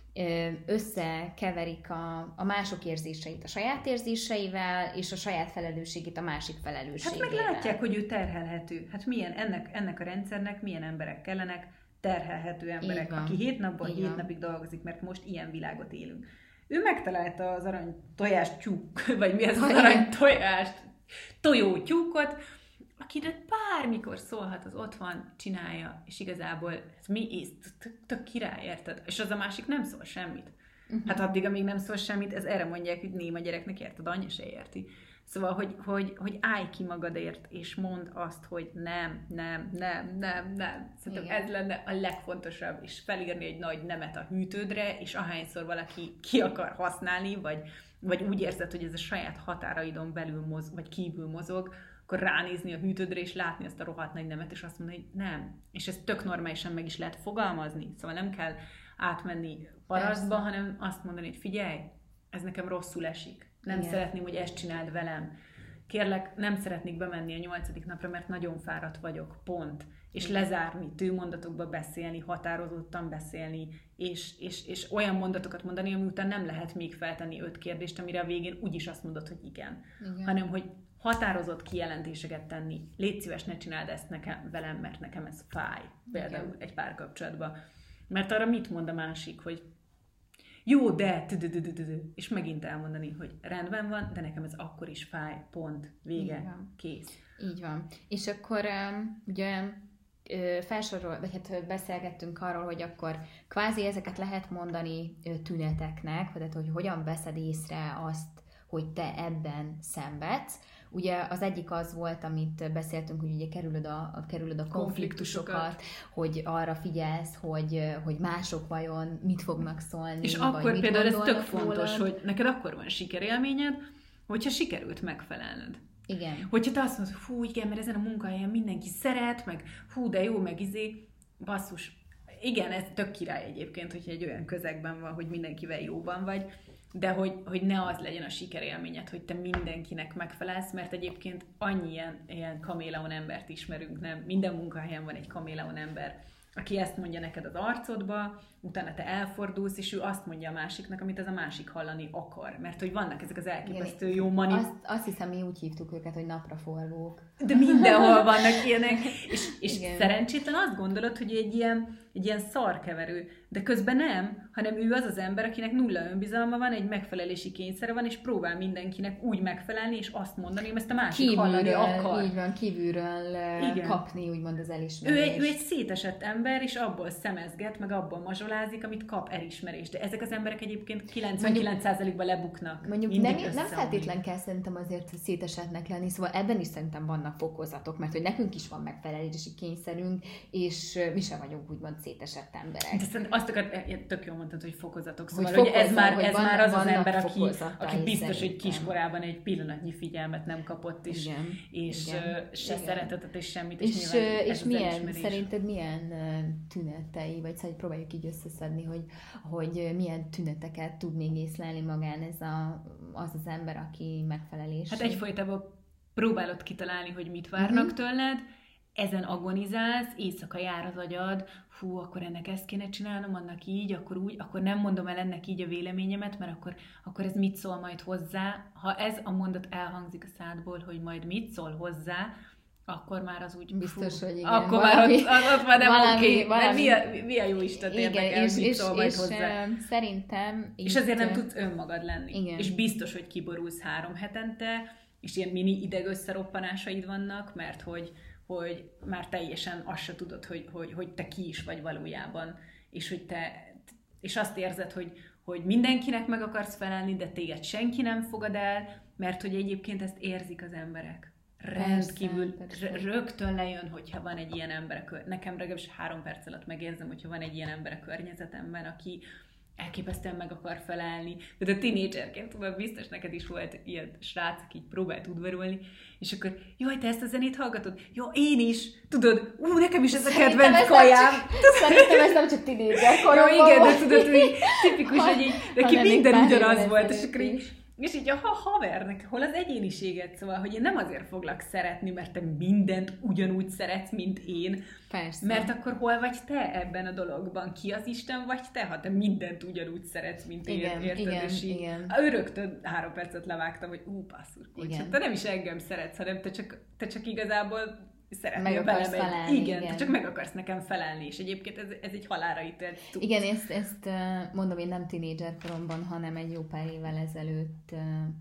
összekeverik a mások érzéseit a saját érzéseivel, és a saját felelősségét a másik felelősségével. Hát meg látják, hogy ő terhelhető. Hát milyen ennek a rendszernek milyen emberek kellenek, terhelhető emberek, aki 7 napban 7 napig dolgozik, mert most ilyen világot élünk. Ő megtalálta az arany tojás tyúk, vagy mi az arany tojást, tojó tyúkot, akinek bármikor szólhat, az ott van, csinálja, és igazából ez mi tök király, érted? És az a másik nem szól semmit. Hát addig, amíg nem szól semmit, ez erre mondják, hogy néma gyereknek érted, anyja se érti. Szóval, hogy állj ki magadért, és mondd azt, hogy nem. Szerintem ez lenne a legfontosabb, és felírni egy nagy nemet a hűtődre, és ahányszor valaki ki akar használni, vagy úgy érzed, hogy ez a saját határaidon belül vagy kívül mozog, akkor ránézni a hűtődre, és látni azt a rohadt nagy nemet, és azt mondani, hogy nem. És ezt tök normálisan meg is lehet fogalmazni. Szóval nem kell átmenni parasztba, hanem azt mondani, hogy figyelj, ez nekem rosszul esik. Nem szeretném, hogy ezt csináld velem. Kérlek, nem szeretnék bemenni a 8. napra, mert nagyon fáradt vagyok, pont. És lezárni, tűmondatokba beszélni, határozottan beszélni, és olyan mondatokat mondani, ami után nem lehet még feltenni 5 kérdést, amire a végén úgyis azt mondod, hogy igen. Hanem, hogy határozott kijelentéseket tenni. Légy szíves, ne csináld ezt velem, mert nekem ez fáj. Például egy párkapcsolatban. Mert arra mit mond a másik, hogy jó, de és megint elmondani, hogy rendben van, de nekem ez akkor is fáj, pont, vége, kész. Így van. És akkor ugye vagy hát beszélgettünk arról, hogy akkor kvázi ezeket lehet mondani tüneteknek, tehát hogy hogyan veszed észre azt, hogy te ebben szenvedsz. Ugye az egyik az volt, amit beszéltünk, hogy ugye kerülöd a konfliktusokat, hogy arra figyelsz, hogy mások vajon mit fognak szólni. És akkor például ez tök fontos, hogy neked akkor van sikerélményed, hogyha sikerült megfelelned. Igen. Hogyha te azt mondod, hú, igen, mert ezen a munkahelyen mindenki szeret, meg hú, de jó, meg basszus. Igen, ez tök király egyébként, hogyha egy olyan közegben van, hogy mindenkivel jóban vagy, de hogy ne az legyen a sikerélményed, hogy te mindenkinek megfelelsz, mert egyébként annyi ilyen kaméleon embert ismerünk, nem? Minden munkahelyen van egy kaméleon ember, aki ezt mondja neked az arcodba, utána te elfordulsz, és ő azt mondja a másiknak, amit az a másik hallani akar. Mert hogy vannak ezek az elképesztő jó Azt hiszem, mi úgy hívtuk őket, hogy napraforgók. De mindenhol vannak ilyenek. És szerencsétlen azt gondolod, hogy egy ilyen szarkeverő. De közben nem, hanem ő az ember, akinek nulla önbizalma van, egy megfelelési kényszere van, és próbál mindenkinek úgy megfelelni, és azt mondani, hogy ezt a másik hallani akar. Így van, kívülről kapni, úgymond az elismerést. Ő egy szétesett ember, és abból szemezget, meg abból mazsolázik, amit kap elismerést. De ezek az emberek egyébként 99%-ban lebuknak. Mondjuk nem feltétlen kell szerintem azért szétesetnek lenni, szóval ebben is szerintem vannak fokozatok, mert hogy nekünk is van megfelelési kényszerünk, és mi sem vagyunk úgymond szétesett emberek. De azt tök jól mondtad, hogy fokozatok. Szóval, hogy ez már az ember, aki biztos, hogy kiskorában egy pillanatnyi figyelmet nem kapott, és se szeretetet, és semmit. És szerinted milyen tünetei, vagy szóval próbáljuk így összeszedni, hogy milyen tüneteket tud még észlelni magán az ember, aki megfelelés. Hát egyfolytában próbálod kitalálni, hogy mit várnak tőled, ezen agonizálsz, éjszaka jár az agyad, fú, akkor ennek ezt kéne csinálnom, annak így, akkor úgy, akkor nem mondom el ennek így a véleményemet, mert akkor ez mit szól majd hozzá. Ha ez a mondat elhangzik a szádból, hogy majd mit szól hozzá, akkor már az úgy... Biztos, hogy igen. Akkor valami, már ott már nem oké. Mert mi a jó Isten érdekel, hogy mit szól majd hozzá. Szerintem... És ezért nem tudsz önmagad lenni. Igen. És biztos, hogy kiborulsz 3 hetente, és ilyen mini idegösszeroppanásaid vannak, mert hogy már teljesen azt se tudod, hogy te ki is vagy valójában, és azt érzed, hogy mindenkinek meg akarsz felelni, de téged senki nem fogad el, mert hogy egyébként ezt érzik az emberek. Rendkívül rögtön lejön, hogyha van egy ilyen ember, nekem legalábbis 3 perc alatt megérzem, hogyha van egy ilyen ember a környezetemben, aki elképesztően meg akar felelni. De a tínédzserként, tudom, biztos neked is volt ilyen srác, aki így próbált udvarolni, és akkor, jaj, te ezt a zenét hallgatod? Jó, én is! Tudod, nekem is ez a kedvenc kajám! Szerintem ez nem csak tínédzser koromban. Jó, igen, de tudod, hogy tipikus, hogy így, neki minden ugyanaz volt, és akkor így, és így a havernek, hol az egyéniséget, szóval, hogy én nem azért foglak szeretni, mert te mindent ugyanúgy szeretsz, mint én. Persze. Mert akkor hol vagy te ebben a dologban? Ki az Isten vagy te, ha te mindent ugyanúgy szeretsz, mint én, érted? Igen, és így, igen. Rögtön 3 percet levágtam, hogy basszus, te nem is engem szeretsz, hanem te csak igazából szeretnél velem felelni, igen, te csak meg akarsz nekem felelni, és egyébként ez egy halálra ítélt tudsz. Igen, ezt mondom, én nem tínédzser koromban, hanem egy jó pár évvel ezelőtt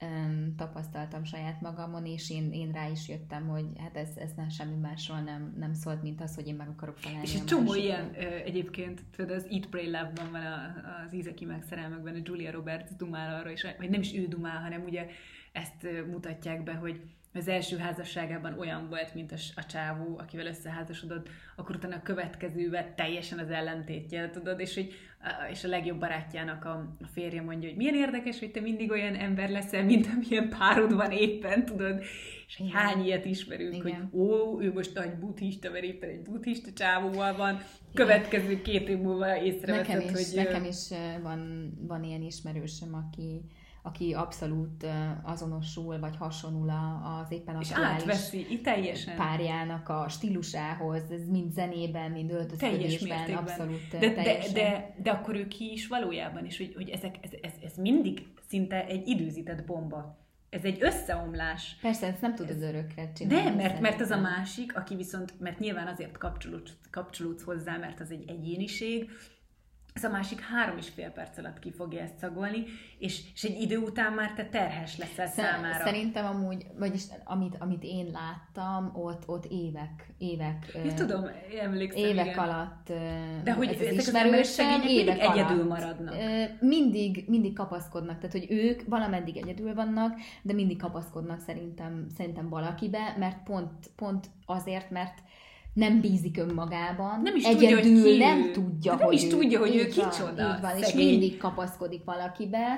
tapasztaltam saját magamon, és én rá is jöttem, hogy hát ez semmi másról nem szólt, mint az, hogy én meg akarok felelni. És egy csomó ilyen egyébként, tudod, az Eat, Pray, Love-ban van az Ízeki megszerelmekben, a Julia Roberts dumál arra, és, vagy nem is ő dumál, hanem ugye ezt mutatják be, hogy az első házasságában olyan volt, mint a csávó, akivel összeházasodott, akkor utána a következővel teljesen az ellentétje, tudod, és a legjobb barátjának a férje mondja, hogy milyen érdekes, hogy te mindig olyan ember leszel, mint amilyen párod van éppen, tudod, és hogy hány ilyet ismerünk, igen. Hogy ő most nagy buddhista, mert éppen egy buddhista csávóval van, következő 2 év múlva észreveszed, hogy... Nekem is van ilyen ismerősöm, aki abszolút azonosul, vagy hasonul az éppen aktuális párjának a stílusához, ez mind zenében, mind öltözködésben, abszolút teljesen. De akkor ő ki is valójában, és hogy ez mindig szinte egy időzített bomba. Ez egy összeomlás. Persze, ezt nem tudod örökre csinálni. De, mert az a másik, aki viszont, mert nyilván azért kapcsolódsz hozzá, mert az egy egyéniség, ez a másik 3,5 perc alatt ki fogja ezt szagolni, és egy idő után már te terhes leszel számára. Szerintem amúgy, vagyis amit én láttam, ott évek ja, tudom, emlékszem, évek igen. alatt de hogy ezek az emberek mindig egyedül maradnak. Mindig kapaszkodnak, tehát hogy ők valameddig egyedül vannak, de mindig kapaszkodnak szerintem valakibe, mert pont azért, mert nem bízik önmagában, nem is egyedül tudja, hogy ő kicsoda. Így van, és mindig kapaszkodik valakibe,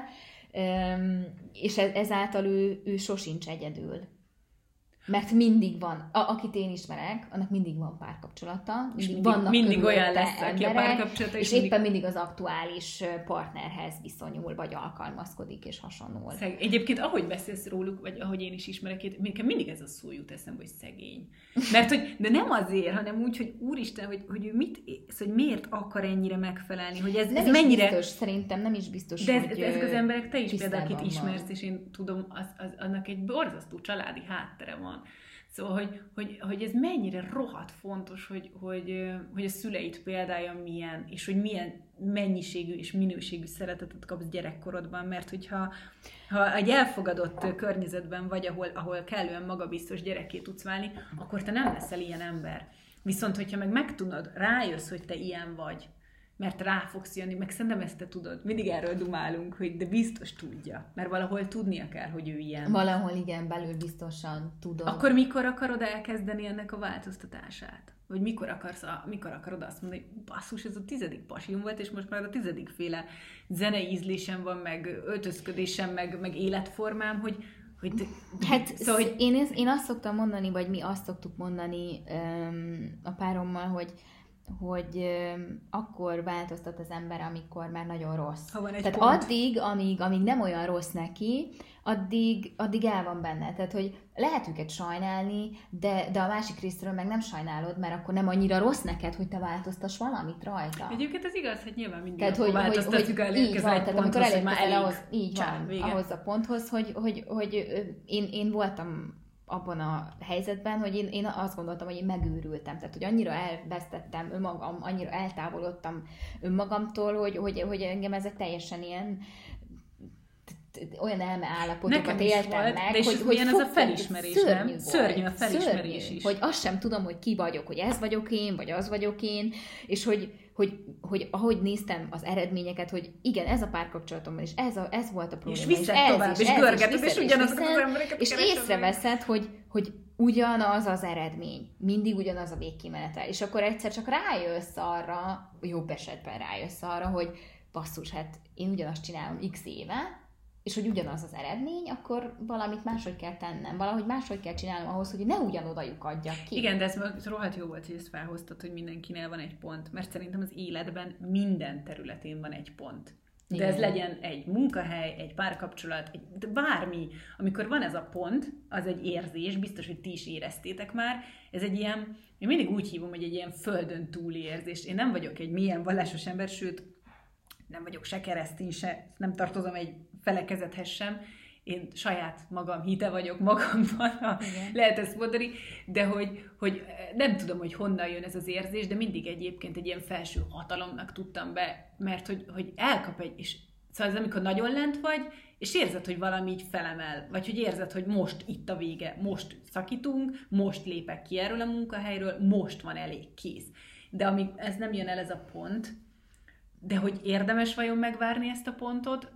és ezáltal ő sosincs egyedül. Mert mindig van, akit én ismerek, annak mindig van párkapcsolata, mindig olyan lesz, aki a párkapcsolata, és éppen mindig az aktuális partnerhez viszonyul, vagy alkalmazkodik, és hasonló. Egyébként, ahogy beszélsz róluk, vagy ahogy én is ismerek, mindig ez a szó jut eszembe, hogy szegény. Mert hogy, de nem azért, hanem úgy, hogy úristen, hogy ő hogy miért akar ennyire megfelelni, hogy ez mennyire... Biztos, szerintem nem is biztos, de hogy ezek az emberek, te is például, akit ismersz, és én tudom, annak egy borzasztó családi háttere van. Szóval, hogy ez mennyire rohadt fontos, hogy a szüleid példája milyen, és hogy milyen mennyiségű és minőségű szeretetet kapsz gyerekkorodban, mert hogyha egy elfogadott környezetben vagy, ahol kellően magabiztos gyerekké tudsz válni, akkor te nem leszel ilyen ember. Viszont, hogyha meg tudod, rájössz, hogy te ilyen vagy, mert rá fogsz jönni, meg szerintem ezt te tudod. Mindig erről dumálunk, hogy de biztos tudja. Mert valahol tudnia kell, hogy ő ilyen. Valahol igen, belül biztosan tudod. Akkor mikor akarod elkezdeni ennek a változtatását? Vagy mikor akarod azt mondani, hogy basszus, ez a 10. pasim volt, és most már a 10. féle zenei ízlésem van, meg öltözködésem, meg életformám, hogy hát szóval, hogy... én azt szoktam mondani, vagy mi azt szoktuk mondani a párommal, hogy akkor változtat az ember, amikor már nagyon rossz. Tehát pont. Amíg nem olyan rossz neki, addig el van benne. Tehát, hogy lehet őket sajnálni, de a másik részről meg nem sajnálod, mert akkor nem annyira rossz neked, hogy te változtass valamit rajta. Egyébként ez igaz, hogy nyilván mindig tehát, akkor változtatjuk elérkezel egy ponthoz, hogy már elég ahhoz a ponthoz, hogy én voltam abban a helyzetben, hogy én azt gondoltam, hogy én megőrültem. Tehát, hogy annyira elvesztettem önmagam, annyira eltávolodtam önmagamtól, hogy engem ezek teljesen ilyen olyan elmeállapotokat éltem meg, de hogy milyen ez a felismerés, nem? Szörnyű a felismerés is. Hogy azt sem tudom, hogy ki vagyok, hogy ez vagyok én, vagy az vagyok én, és hogy ahogy néztem az eredményeket, hogy igen, ez a párkapcsolatomban, és ez volt a probléma. És viszed tovább, és görgeted, és ugyanazokat az embereket és észreveszed, hogy ugyanaz az eredmény, mindig ugyanaz a végkimenetel. És akkor egyszer csak rájössz arra, jobb esetben rájössz arra, hogy basszus, hát én ugyanazt csinálom x éve, és hogy ugyanaz az eredmény, akkor valamit máshogy kell tennem, valahogy máshogy kell csinálnom ahhoz, hogy ne ugyanoda lyukadjak ki. Igen, de ez rohadt jó volt, hogy ezt felhoztad, hogy mindenkinél van egy pont, mert szerintem az életben minden területén van egy pont. De igen. Ez legyen egy munkahely, egy párkapcsolat, bármi. Amikor van ez a pont, az egy érzés, biztos, hogy ti is éreztétek már, ez egy ilyen, én mindig úgy hívom, hogy egy ilyen földön túli érzés. Én nem vagyok egy mélyen vallásos ember, sőt, nem vagyok se keresztény, se, nem tartozom egy felekezethez sem. Én saját magam hite vagyok magamban, lehet ezt mondani, de hogy nem tudom, hogy honnan jön ez az érzés, de mindig egyébként egy ilyen felső hatalomnak tudtam be, mert hogy elkap és Szóval ez amikor nagyon lent vagy, és érzed, hogy valami így felemel, vagy hogy érzed, hogy most itt a vége, most szakítunk, most lépek ki erről a munkahelyről, most van elég, kész. De amíg ez nem jön el ez a pont, de hogy érdemes vajon megvárni ezt a pontot,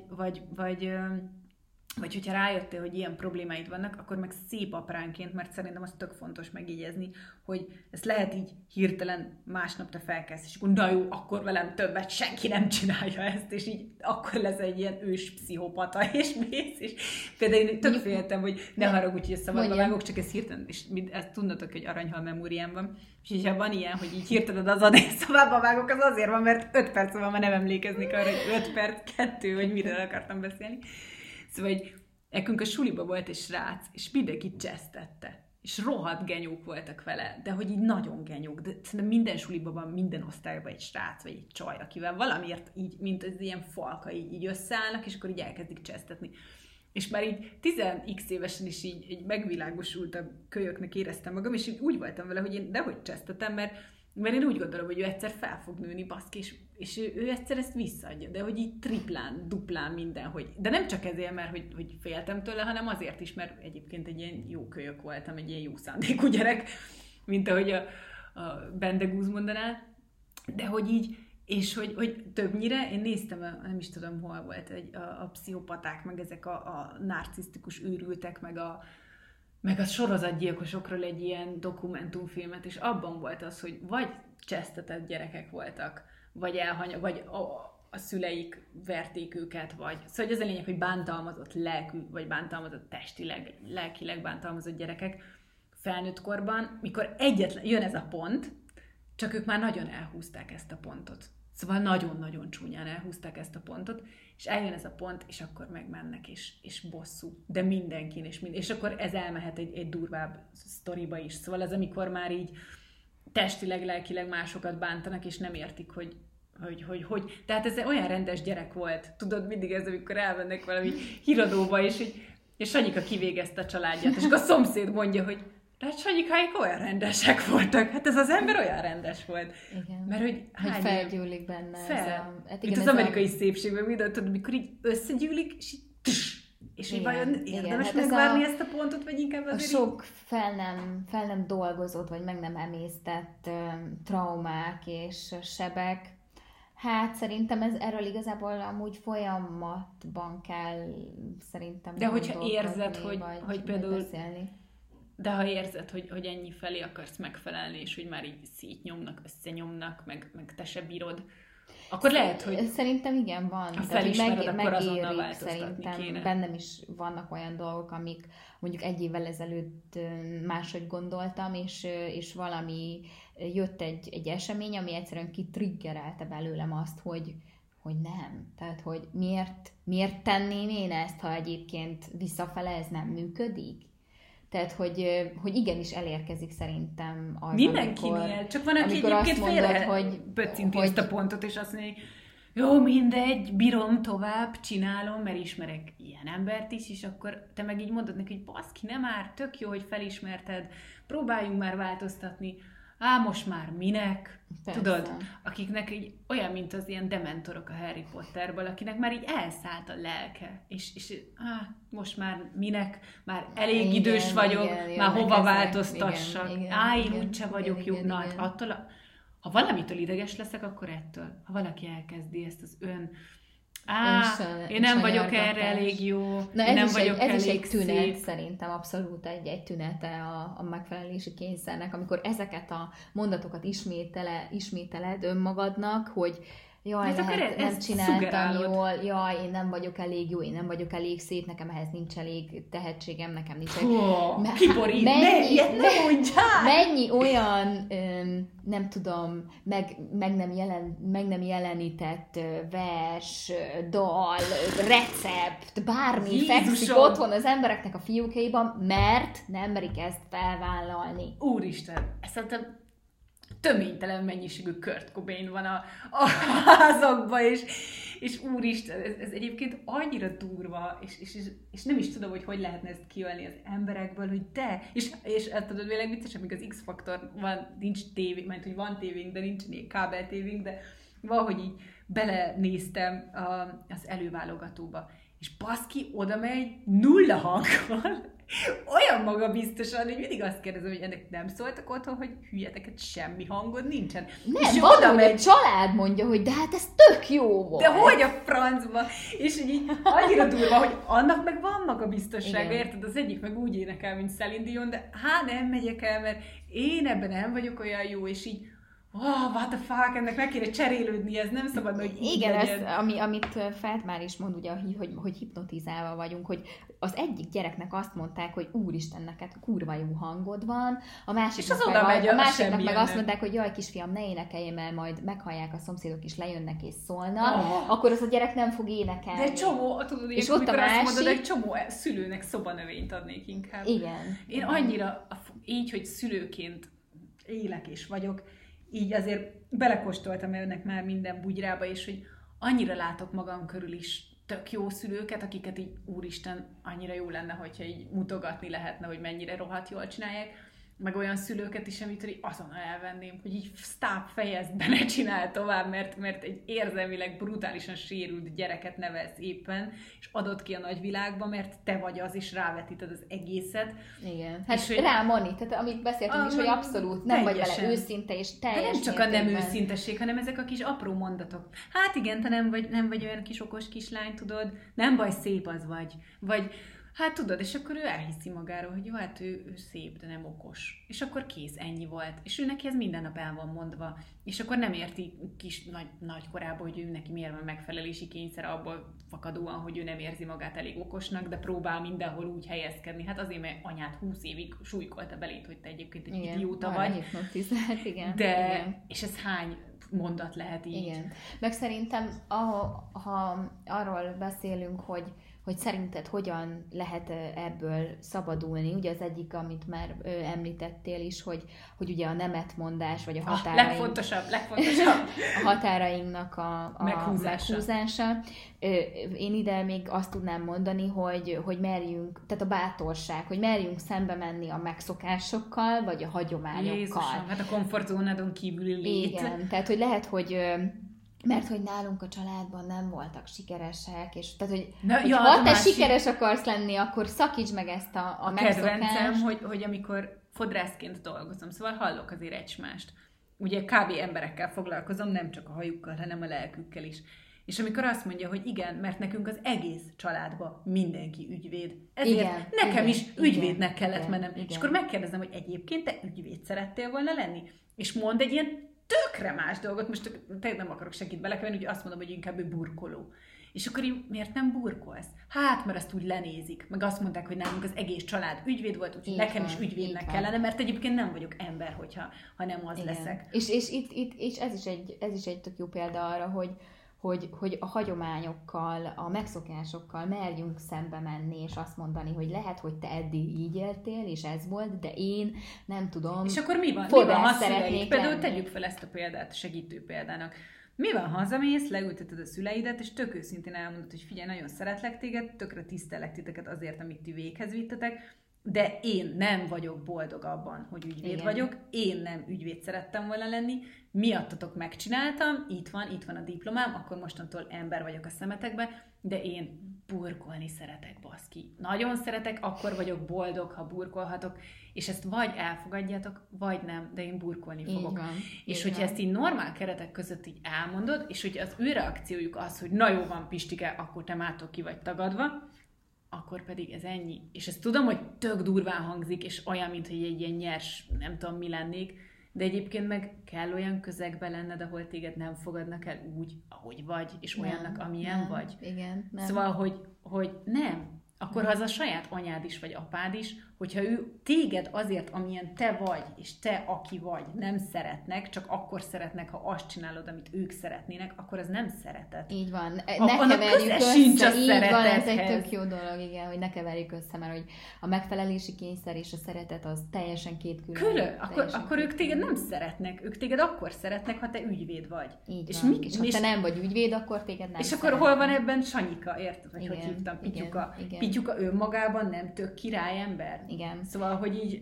vagy hogyha rájöttél, hogy ilyen problémáid vannak, akkor meg szép apránként, mert szerintem az tök fontos megjegyezni, hogy ezt lehet így hirtelen másnap te felkelsz, és akkor na jó, akkor velem többet senki nem csinálja ezt, és így akkor lesz egy ilyen ős pszichopata, és mész, és például én tök féltem, hogy ne haragudj, hogy a szabadba vágok, csak ez hirtelen, és ezt tudnatok, hogy aranyhal memóriám van, és ha van ilyen, hogy így hirtelen az adás szabadba vágok, az azért van, mert 5 perc van, már nem emlékeznék arra, hogy 5 perc, 2, vagy miről akartam beszélni. Szóval, hogy nekünk a suliba volt egy srác, és mindenki csesztette. És rohadt genyók voltak vele, de hogy így nagyon genyók. De szerintem minden suliba van, minden osztályban egy srác, vagy egy csaj, akivel valamiért így, mint az ilyen falka, így összeállnak, és akkor így elkezdik csesztetni. És már így 10x évesen is így megvilágosult a kölyöknek éreztem magam, és így úgy voltam vele, hogy én dehogy csesztetem, mert én úgy gondolom, hogy ő egyszer fel fog nőni, baszki, és ő egyszer ezt visszaadja, de hogy így triplán, duplán mindenhogy. De nem csak ezért, mert hogy féltem tőle, hanem azért is, mert egyébként egy ilyen jó kölyök voltam, egy ilyen jó szándékú gyerek, mint ahogy a Bendegúz mondaná. De hogy így, és hogy többnyire, én néztem, nem is tudom, hol volt, a pszichopaták, meg ezek a narcisztikus őrültek, meg a sorozatgyilkosokról egy ilyen dokumentumfilmet, és abban volt az, hogy vagy csesztetett gyerekek voltak, vagy vagy a szüleik verték őket, vagy... Szóval az a lényeg, hogy bántalmazott lelkű, vagy bántalmazott testileg, lelkileg bántalmazott gyerekek felnőtt korban, mikor egyetlen jön ez a pont, csak ők már nagyon elhúzták ezt a pontot. Szóval nagyon-nagyon csúnyán elhúzták ezt a pontot, és eljön ez a pont, és akkor megmennek, és bosszú. De mindenkin, és akkor ez elmehet egy durvább sztoriba is. Szóval az, amikor már így testileg, lelkileg másokat bántanak, és nem értik, hogy. Tehát ez olyan rendes gyerek volt. Tudod, mindig ez, amikor elmennek valami híradóba, és Sanyika kivégezte a családját, és akkor a szomszéd mondja, hogy de Sanyikáik olyan rendesek voltak. Hát ez az ember olyan rendes volt. Igen. Mert hogy felgyűlik benne. Hát igen, az amerikai szépségben mindent tudod, mikor így összegyűlik, és így és így vajon érdemes hát megvárni ezt a pontot, vagy inkább azért... A sok fel nem dolgozott, vagy meg nem emésztett traumák és sebek. Hát szerintem erről igazából amúgy folyamatban kell szerintem de hogyha érzed, hogy például... beszélni. De ha érzed, hogy ennyi felé akarsz megfelelni, és hogy már így szétnyomnak, összenyomnak, meg te se bírod, akkor lehet, hogy... Szerintem igen, van. Ha felismered, akkor azonnal változtatni szerintem kéne. Bennem is vannak olyan dolgok, amik mondjuk 1 évvel ezelőtt máshogy gondoltam, és valami jött egy esemény, ami egyszerűen kitriggerelte belőlem azt, hogy nem. Tehát, hogy miért tenném én ezt, ha egyébként visszafele ez nem működik? Tehát, hogy igenis elérkezik szerintem az, mindenkinél, csak van, aki egyébként félre pöccinti ezt a pontot, és azt mondja, jó, mindegy, bírom tovább, csinálom, mert ismerek ilyen embert is, és akkor te meg így mondod neki, hogy baszki, nem már, tök jó, hogy felismerted, próbáljunk már változtatni, most már minek? Persze. Tudod, akiknek így olyan, mint az ilyen dementorok a Harry Potterből, akinek már így elszállt a lelke, és most már minek? Már elég idős vagyok, már hova változtassak? Én úgyse vagyok jobb nagy. Ha valamitől ideges leszek, akkor ettől. Ha valaki elkezdi ezt az én nem vagyok erre elég jó, én nem vagyok elég ez is egy tünet, szép. Szerintem abszolút egy tünete a megfelelési kényszernek, amikor ezeket a mondatokat ismételed önmagadnak, hogy jaj, nem csináltam jól, jaj, én nem vagyok elég jó, én nem vagyok elég szép, nekem ehhez nincs elég tehetségem, nekem nincs elég... Kiborít, mennyi olyan, nem tudom, meg nem jelenített vers, dal, recept, bármi fekszik otthon az embereknek a fiókjaiban, mert nem merik ezt felvállalni. Úristen, szerintem töménytelen mennyiségű Kurt Cobain van a házakban, és úristen, ez egyébként annyira durva, és nem is tudom, hogy lehetne ezt kiölni az emberekből, hogy és tudod, véleg vicces, amíg az X-faktor van, nincs tévé, mert hogy van tévénk, de nincs kábel tévénk, de valahogy így belenéztem az előválogatóba, és baszki, oda megy 0 hanggal, olyan magabiztosan, hogy mindig azt kérdezem, hogy ennek nem szóltak otthon, hogy hülyeteket, semmi hangod nincsen. Nem, van, hogy a család mondja, hogy de hát ez tök jó volt. De hogy a francba? És így annyira durva, hogy annak meg van magabiztossága, érted? Az egyik meg úgy énekel, mint Celine Dion, de nem megyek el, mert én ebben nem vagyok olyan jó, és így what the fuck, ennek meg kéne cserélődni, ez nem szabad, hogy így igen, legyen. Ez, amit Feldmár is mond, ugye, hogy hipnotizálva vagyunk, hogy az egyik gyereknek azt mondták, hogy úristen, neked kurva jó hangod van, a másiknak meg azt mondták, hogy jaj, kisfiam, ne énekelj, mert majd meghallják a szomszédok is, lejönnek és szólnak, akkor az a gyerek nem fog énekelni. De csomó, tudod, és ott a másik... azt mondod, hogy csomó szülőnek szobanövényt adnék inkább. Igen. Én annyira, így, hogy szülőként élek és vagyok, így azért belekóstoltam önnek már minden bugyrába, és hogy annyira látok magam körül is tök jó szülőket, akiket így, úristen, annyira jó lenne, hogyha így mutogatni lehetne, hogy mennyire rohadt jól csinálják, meg olyan szülőket is, amit így azonnal elvenném, hogy így stop, fejezd be, ne csinál tovább, mert egy érzelmileg brutálisan sérült gyereket nevelsz éppen, és adod ki a nagyvilágba, mert te vagy az, és rávetíted az egészet. Igen. Hát és rámoni, tehát amit beszéltünk is, hogy abszolút nem vagy vele őszinte, és teljes. De nem csak a nem őszintesség, hanem ezek a kis apró mondatok. Hát igen, te nem vagy olyan kis okos kislány, tudod, nem baj, szép az vagy hát tudod, és akkor ő elhiszi magáról, hogy jó, hát ő szép, de nem okos. És akkor kész, ennyi volt. És ő neki ez minden nap el van mondva. És akkor nem érti nagy korában, hogy ő neki miért van megfelelési kényszer abból fakadóan, hogy ő nem érzi magát elég okosnak, de próbál mindenhol úgy helyezkedni. Hát azért, mert anyát 20 évig súlykolta beléd, hogy te egyébként egy idióta vagy. Igen. De, igen. És ez hány mondat lehet így? Igen. Meg szerintem, ha arról beszélünk, hogy szerinted hogyan lehet ebből szabadulni. Ugye az egyik, amit már említettél is, hogy ugye a nemetmondás, vagy a határaink... Legfontosabb. a határainknak a meghúzása. Én ide még azt tudnám mondani, hogy merjünk, tehát a bátorság, hogy merjünk szembe menni a megszokásokkal, vagy a hagyományokkal. Jézusom, hát a komfortzónádon kívüli lét. Igen, tehát hogy lehet, mert hogy nálunk a családban nem voltak sikeresek, és tehát, hogy ha te sikeres akarsz lenni, akkor szakítsd meg ezt a megszokást. Kedvencem, hogy amikor fodrászként dolgozom, szóval hallok azért egymást. Ugye kb. Emberekkel foglalkozom, nem csak a hajukkal, hanem a lelkükkel is. És amikor azt mondja, hogy igen, mert nekünk az egész családban mindenki ügyvéd. Ezért nekem is ügyvédnek kellett mennem. És akkor megkérdezem, hogy egyébként te ügyvéd szerettél volna lenni? És mond egy ilyen tökre más dolgot, most tényleg nem akarok senkit belekeverni, úgy azt mondom, hogy inkább ő burkoló. És akkor így, miért nem burkolsz? Hát, mert azt úgy lenézik. Meg azt mondták, hogy nálunk az egész család ügyvéd volt, úgyhogy nekem is ügyvédnek kellene, mert egyébként nem vagyok ember, ha nem az leszek. És itt ez is egy tök jó példa arra, hogy a hagyományokkal, a megszokásokkal merjünk szembe menni, és azt mondani, hogy lehet, hogy te eddig így éltél, és ez volt, de én nem tudom. És akkor mi van ha szüleid? Például tegyük fel ezt a példát segítő példának. Mi van, ha hazamész, leülteted a szüleidet, és tök őszintén elmondod, hogy figyelj, nagyon szeretlek téged, tökre tisztelek titeket azért, amit ti véghez vittetek, de én nem vagyok boldog abban, hogy ügyvéd vagyok, én nem ügyvéd szerettem volna lenni, miattatok megcsináltam, itt van a diplomám, akkor mostantól ember vagyok a szemetekbe, de én burkolni szeretek, baszki. Nagyon szeretek, akkor vagyok boldog, ha burkolhatok, és ezt vagy elfogadjátok, vagy nem, de én burkolni fogok. És hogyha ezt így normál keretek között így elmondod, és hogy az ő reakciójuk az, hogy na jó van, Pistike, akkor te mától ki vagy tagadva, akkor pedig ez ennyi. És ezt tudom, hogy tök durván hangzik, és olyan, mint hogy egy ilyen nyers, nem tudom mi lennék, de egyébként meg kell olyan közegben lenned, ahol téged nem fogadnak el úgy, ahogy vagy, és olyannak, amilyen vagy. Igen, nem. Szóval, hogy nem. Akkor ha az a saját anyád is, vagy apád is, hogyha ő téged azért, amilyen te vagy, és te, aki vagy, nem szeretnek, csak akkor szeretnek, ha azt csinálod, amit ők szeretnének, akkor az nem szeretet. Így van. Ne keverjük össze. Így van, ez egy tök jó dolog, igen, hogy ne keverjük össze, mert hogy a megfelelési kényszer és a szeretet az teljesen két külön. Akkor ők téged nem szeretnek. Ők téged akkor szeretnek, ha te ügyvéd vagy. Így és van. És ha te nem vagy ügyvéd, akkor téged nem és szeretnek. akkor hol van ebben Sanyika, érted? Vagy hogy hívtam, Pityuka. Pityuka önmagában nem tök királyember. Igen. Szóval, hogy így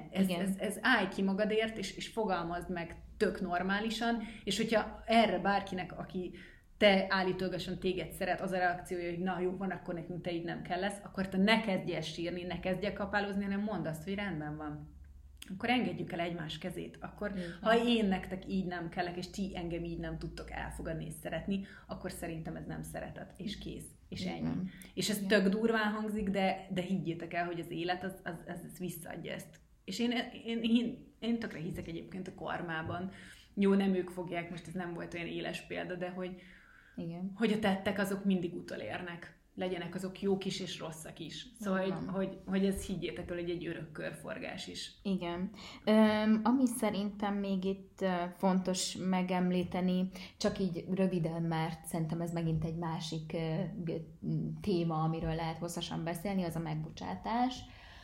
ez állj ki magadért, és fogalmazd meg tök normálisan, és hogyha erre bárkinek, aki te állítólagosan téged szeret, az a reakciója, hogy na jó, van, akkor nekünk te így nem kell lesz, akkor te ne kezdj el sírni, ne kezdj el kapálózni, hanem mondd azt, hogy rendben van. Akkor engedjük el egymás kezét. Akkor, ha én nektek így nem kellek, és ti engem így nem tudtok elfogadni és szeretni, akkor szerintem ez nem szeretet, és kész. És ennyi. És ez tök durván hangzik, de higgyétek el, hogy az élet az visszaadja ezt. És én tökre hiszek egyébként a karmában. Jó, nem ők fogják, most ez nem volt olyan éles példa, de hogy a tettek azok mindig utolérnek. Legyenek azok jók is és rosszak is. Szóval, hogy ez higgyétek el, hogy egy örök körforgás is. Igen. Ami szerintem még itt fontos megemlíteni, csak így röviden, mert szerintem ez megint egy másik téma, amiről lehet hosszasan beszélni, az a megbocsátás,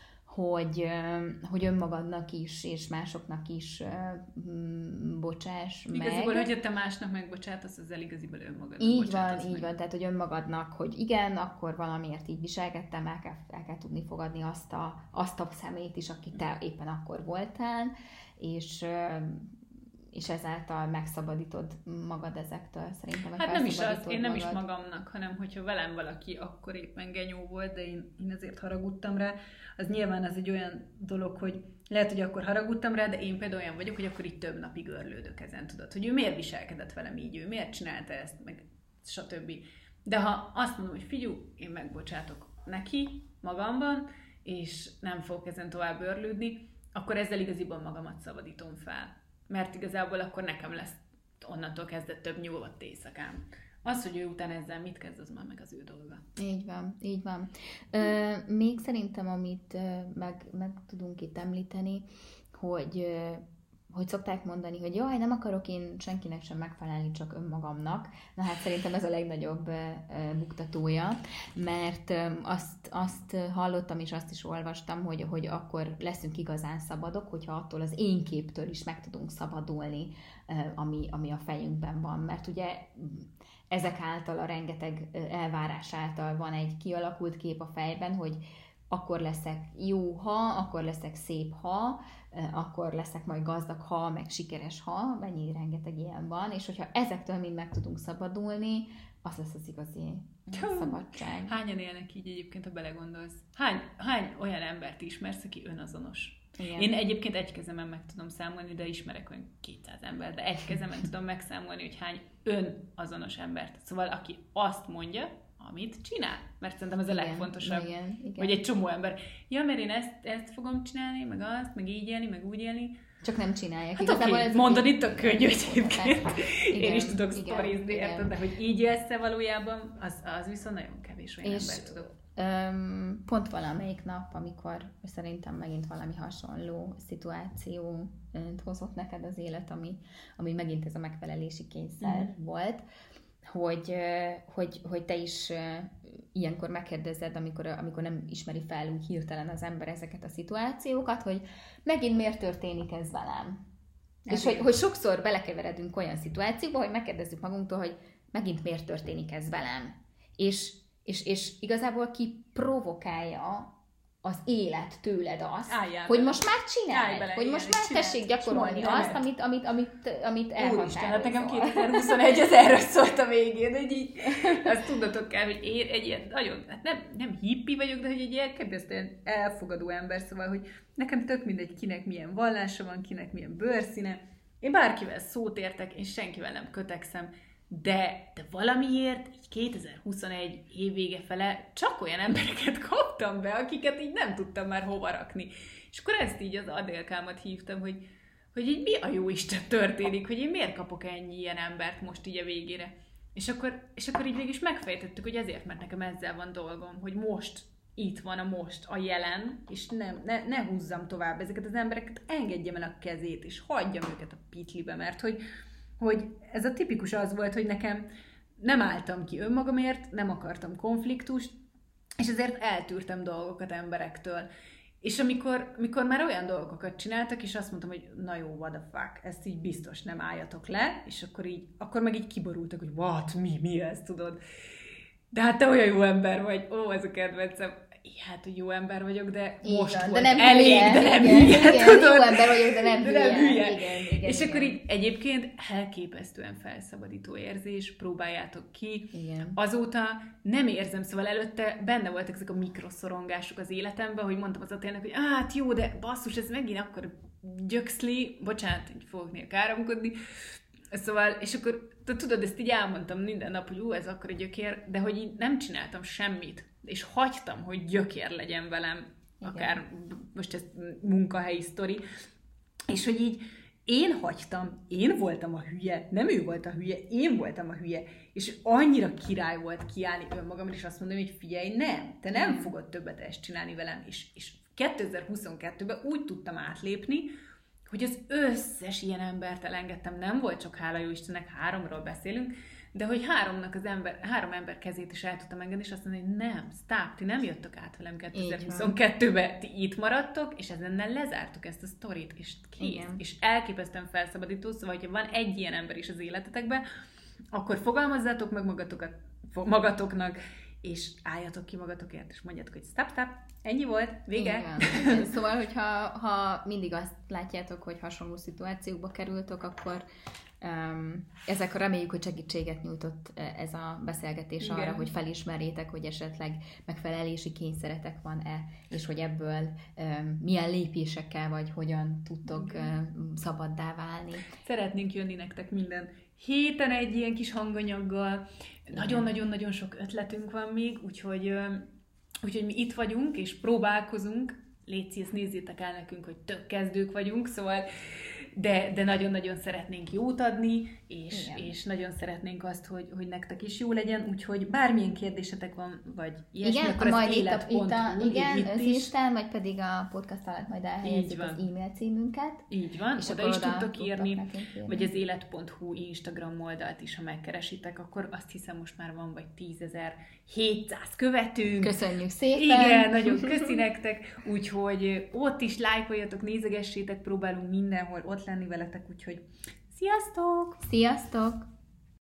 hogy önmagadnak is, és másoknak is bocsáss meg. Igaziból, hogyha te másnak megbocsátasz, az igaziból önmagadnak így van, tehát, hogy önmagadnak, hogy igen, akkor valamiért így viselkedtem, el kell tudni fogadni azt a szemét is, aki te éppen akkor voltál, és ezáltal megszabadítod magad ezektől, szerintem. Hát nem is az, én nem is magamnak, hanem hogyha velem valaki akkor éppen genyó volt, de én azért haragudtam rá, az nyilván az egy olyan dolog, hogy lehet, hogy akkor haragudtam rá, de én például olyan vagyok, hogy akkor itt több napig örlődök ezen, tudod, hogy ő miért viselkedett velem így, ő miért csinálta ezt, meg stb. De ha azt mondom, hogy figyelj, én megbocsátok neki magamban, és nem fogok ezen tovább örlődni, akkor ezzel igaziból magamat szabadítom fel. Mert igazából akkor nekem lesz onnantól kezdve több nyugodt éjszakám. Az, hogy ő után ezzel mit kezd, az már meg az ő dolga. Így van. Még szerintem, amit meg tudunk itt említeni, hogy szokták mondani, hogy jaj, nem akarok én senkinek sem megfelelni, csak önmagamnak. Na hát szerintem ez a legnagyobb buktatója, mert azt hallottam, és azt is olvastam, hogy akkor leszünk igazán szabadok, hogyha attól az én képtől is meg tudunk szabadulni, ami a fejünkben van. Mert ugye ezek által, a rengeteg elvárás által van egy kialakult kép a fejben, hogy akkor leszek jó, akkor leszek szép, akkor leszek majd gazdag, meg sikeres, mennyi rengeteg ilyen van, és hogyha ezektől mind meg tudunk szabadulni, az lesz az igazi szabadság. Hányan élnek így egyébként, ha belegondolsz? Hány olyan embert ismersz, aki önazonos? Igen. Én egyébként egy kezemen meg tudom számolni, de ismerek olyan 200 embert, de egy kezemen tudom megszámolni, hogy hány önazonos embert. Szóval aki azt mondja, amit csinál. Mert szerintem ez a legfontosabb, igen. hogy egy csomó ember, mert én ezt fogom csinálni, meg azt, meg így élni, meg úgy élni. Csak nem csinálják. Hát oké, mondod itt a könnyű egyébként. Én is tudok sztorizni, érted, de hogy így élsz valójában, az viszont nagyon kevés olyan ember tudok. Pont valamelyik nap, amikor szerintem megint valami hasonló szituáció hozott neked az élet, ami megint ez a megfelelési kényszer volt, hogy te is ilyenkor megkérdezed, amikor nem ismeri fel úgy hirtelen az ember ezeket a szituációkat, hogy megint miért történik ez velem. És hogy sokszor belekeveredünk olyan szituációba, hogy megkérdezzük magunktól, hogy megint miért történik ez velem. És igazából ki provokálja az élet tőled azt, hogy most már csinálj, hogy most már tessék gyakorolni azt, amit elhatározol. Úristen, hát nekem 2021 az erről szólt a végén, hogy így azt tudatok kell, hogy én egy ilyen nagyon, hát nem hippi vagyok, de hogy egy ilyen kevésbé elfogadó ember, szóval, hogy nekem tök mindegy, kinek milyen vallása van, kinek milyen bőrszíne. Én bárkivel szót értek, én senkivel nem kötekszem, de valamiért így 2021 évvége fele csak olyan embereket kaptam be, akiket így nem tudtam már hova rakni. És akkor ezt így az Adélkámat hívtam, hogy így mi a jó Isten történik, hogy én miért kapok ennyi ilyen embert most így a végére. És akkor így végig is megfejtettük, hogy ezért, mert nekem ezzel van dolgom, hogy most itt van a jelen, és ne húzzam tovább ezeket az embereket, engedjem el a kezét, és hagyjam őket a pitlibe, mert hogy ez a tipikus az volt, hogy nekem nem álltam ki önmagamért, nem akartam konfliktust, és ezért eltűrtem dolgokat emberektől. És amikor már olyan dolgokat csináltak, és azt mondtam, hogy na jó, what the fuck, ezt így biztos nem álljatok le, és akkor meg így kiborultak, hogy what, mi ez, tudod? De hát te olyan jó ember vagy, ez a kedvencem. hát, hogy jó ember vagyok, de így most van, volt de nem elég, hülye, de nem igen, hülye, igen, tudod? jó ember vagyok, de nem hülye. Igen, És akkor igen. így egyébként elképesztően felszabadító érzés, próbáljátok ki. Igen. Azóta nem érzem, szóval előtte benne voltak ezek a mikroszorongások az életemben, hogy mondtam az Attilnak, hogy hát jó, de basszus, ez megint akkor gyökszli, bocsánat, így fogok néha káromkodni. Szóval, és akkor tudod, ezt így elmondtam minden nap, hogy ez akkor egy gyökér, de hogy így nem csináltam semmit, és hagytam, hogy gyökér legyen velem, igen. Akár most ez munkahelyi sztori, és hogy így én hagytam, én voltam a hülye, nem ő volt a hülye, én voltam a hülye, és annyira király volt kiállni önmagamra, és azt mondom, hogy figyelj, nem, te nem fogod többet ezt csinálni velem, és 2022-ben úgy tudtam átlépni, hogy az összes ilyen embert elengedtem, nem volt csak hála jó Istennek, 3-ról beszélünk, de hogy 3 ember kezét is el tudtam engedni, és azt mondani, hogy nem, stop, ti nem jöttök át velem 2022-ben, ti itt maradtok, és ezennel lezártuk ezt a sztorit, és kész. Igen. És elképesztően felszabadító, szóval, hogyha van egy ilyen ember is az életetekben, akkor fogalmazzátok meg magatoknak, és álljatok ki magatokért, és mondjátok, hogy stop, ennyi volt, vége. Igen. Szóval, hogyha mindig azt látjátok, hogy hasonló szituációkba kerültök, akkor ezek reméljük, hogy segítséget nyújtott ez a beszélgetés arra, hogy felismerjétek, hogy esetleg megfelelési kényszeretek van-e, és hogy ebből milyen lépésekkel, vagy hogyan tudtok szabaddá válni. Szeretnénk jönni nektek minden héten egy ilyen kis hanganyaggal. Nagyon-nagyon-nagyon sok ötletünk van még, úgyhogy mi itt vagyunk, és próbálkozunk. Légy ezt nézzétek el nekünk, hogy tök kezdők vagyunk, szóval de nagyon-nagyon szeretnénk jót adni, és nagyon szeretnénk azt, hogy nektek is jó legyen, úgyhogy bármilyen kérdésetek van, vagy ilyesmi, igen, akkor majd az élet.hu, az Instán, vagy pedig a podcast alatt majd elhelyezzük az e-mail címünket. Így van, és oda is tudtok írni, vagy az élet.hu Instagram oldalt is, ha megkeresitek, akkor azt hiszem most már van vagy 10.700 követőnk. Köszönjük szépen! Igen, nagyon köszi nektek, úgyhogy ott is lájkoljatok, nézegessétek, próbálunk mindenhol ott lenni veletek, úgyhogy sziasztok! Sziasztok!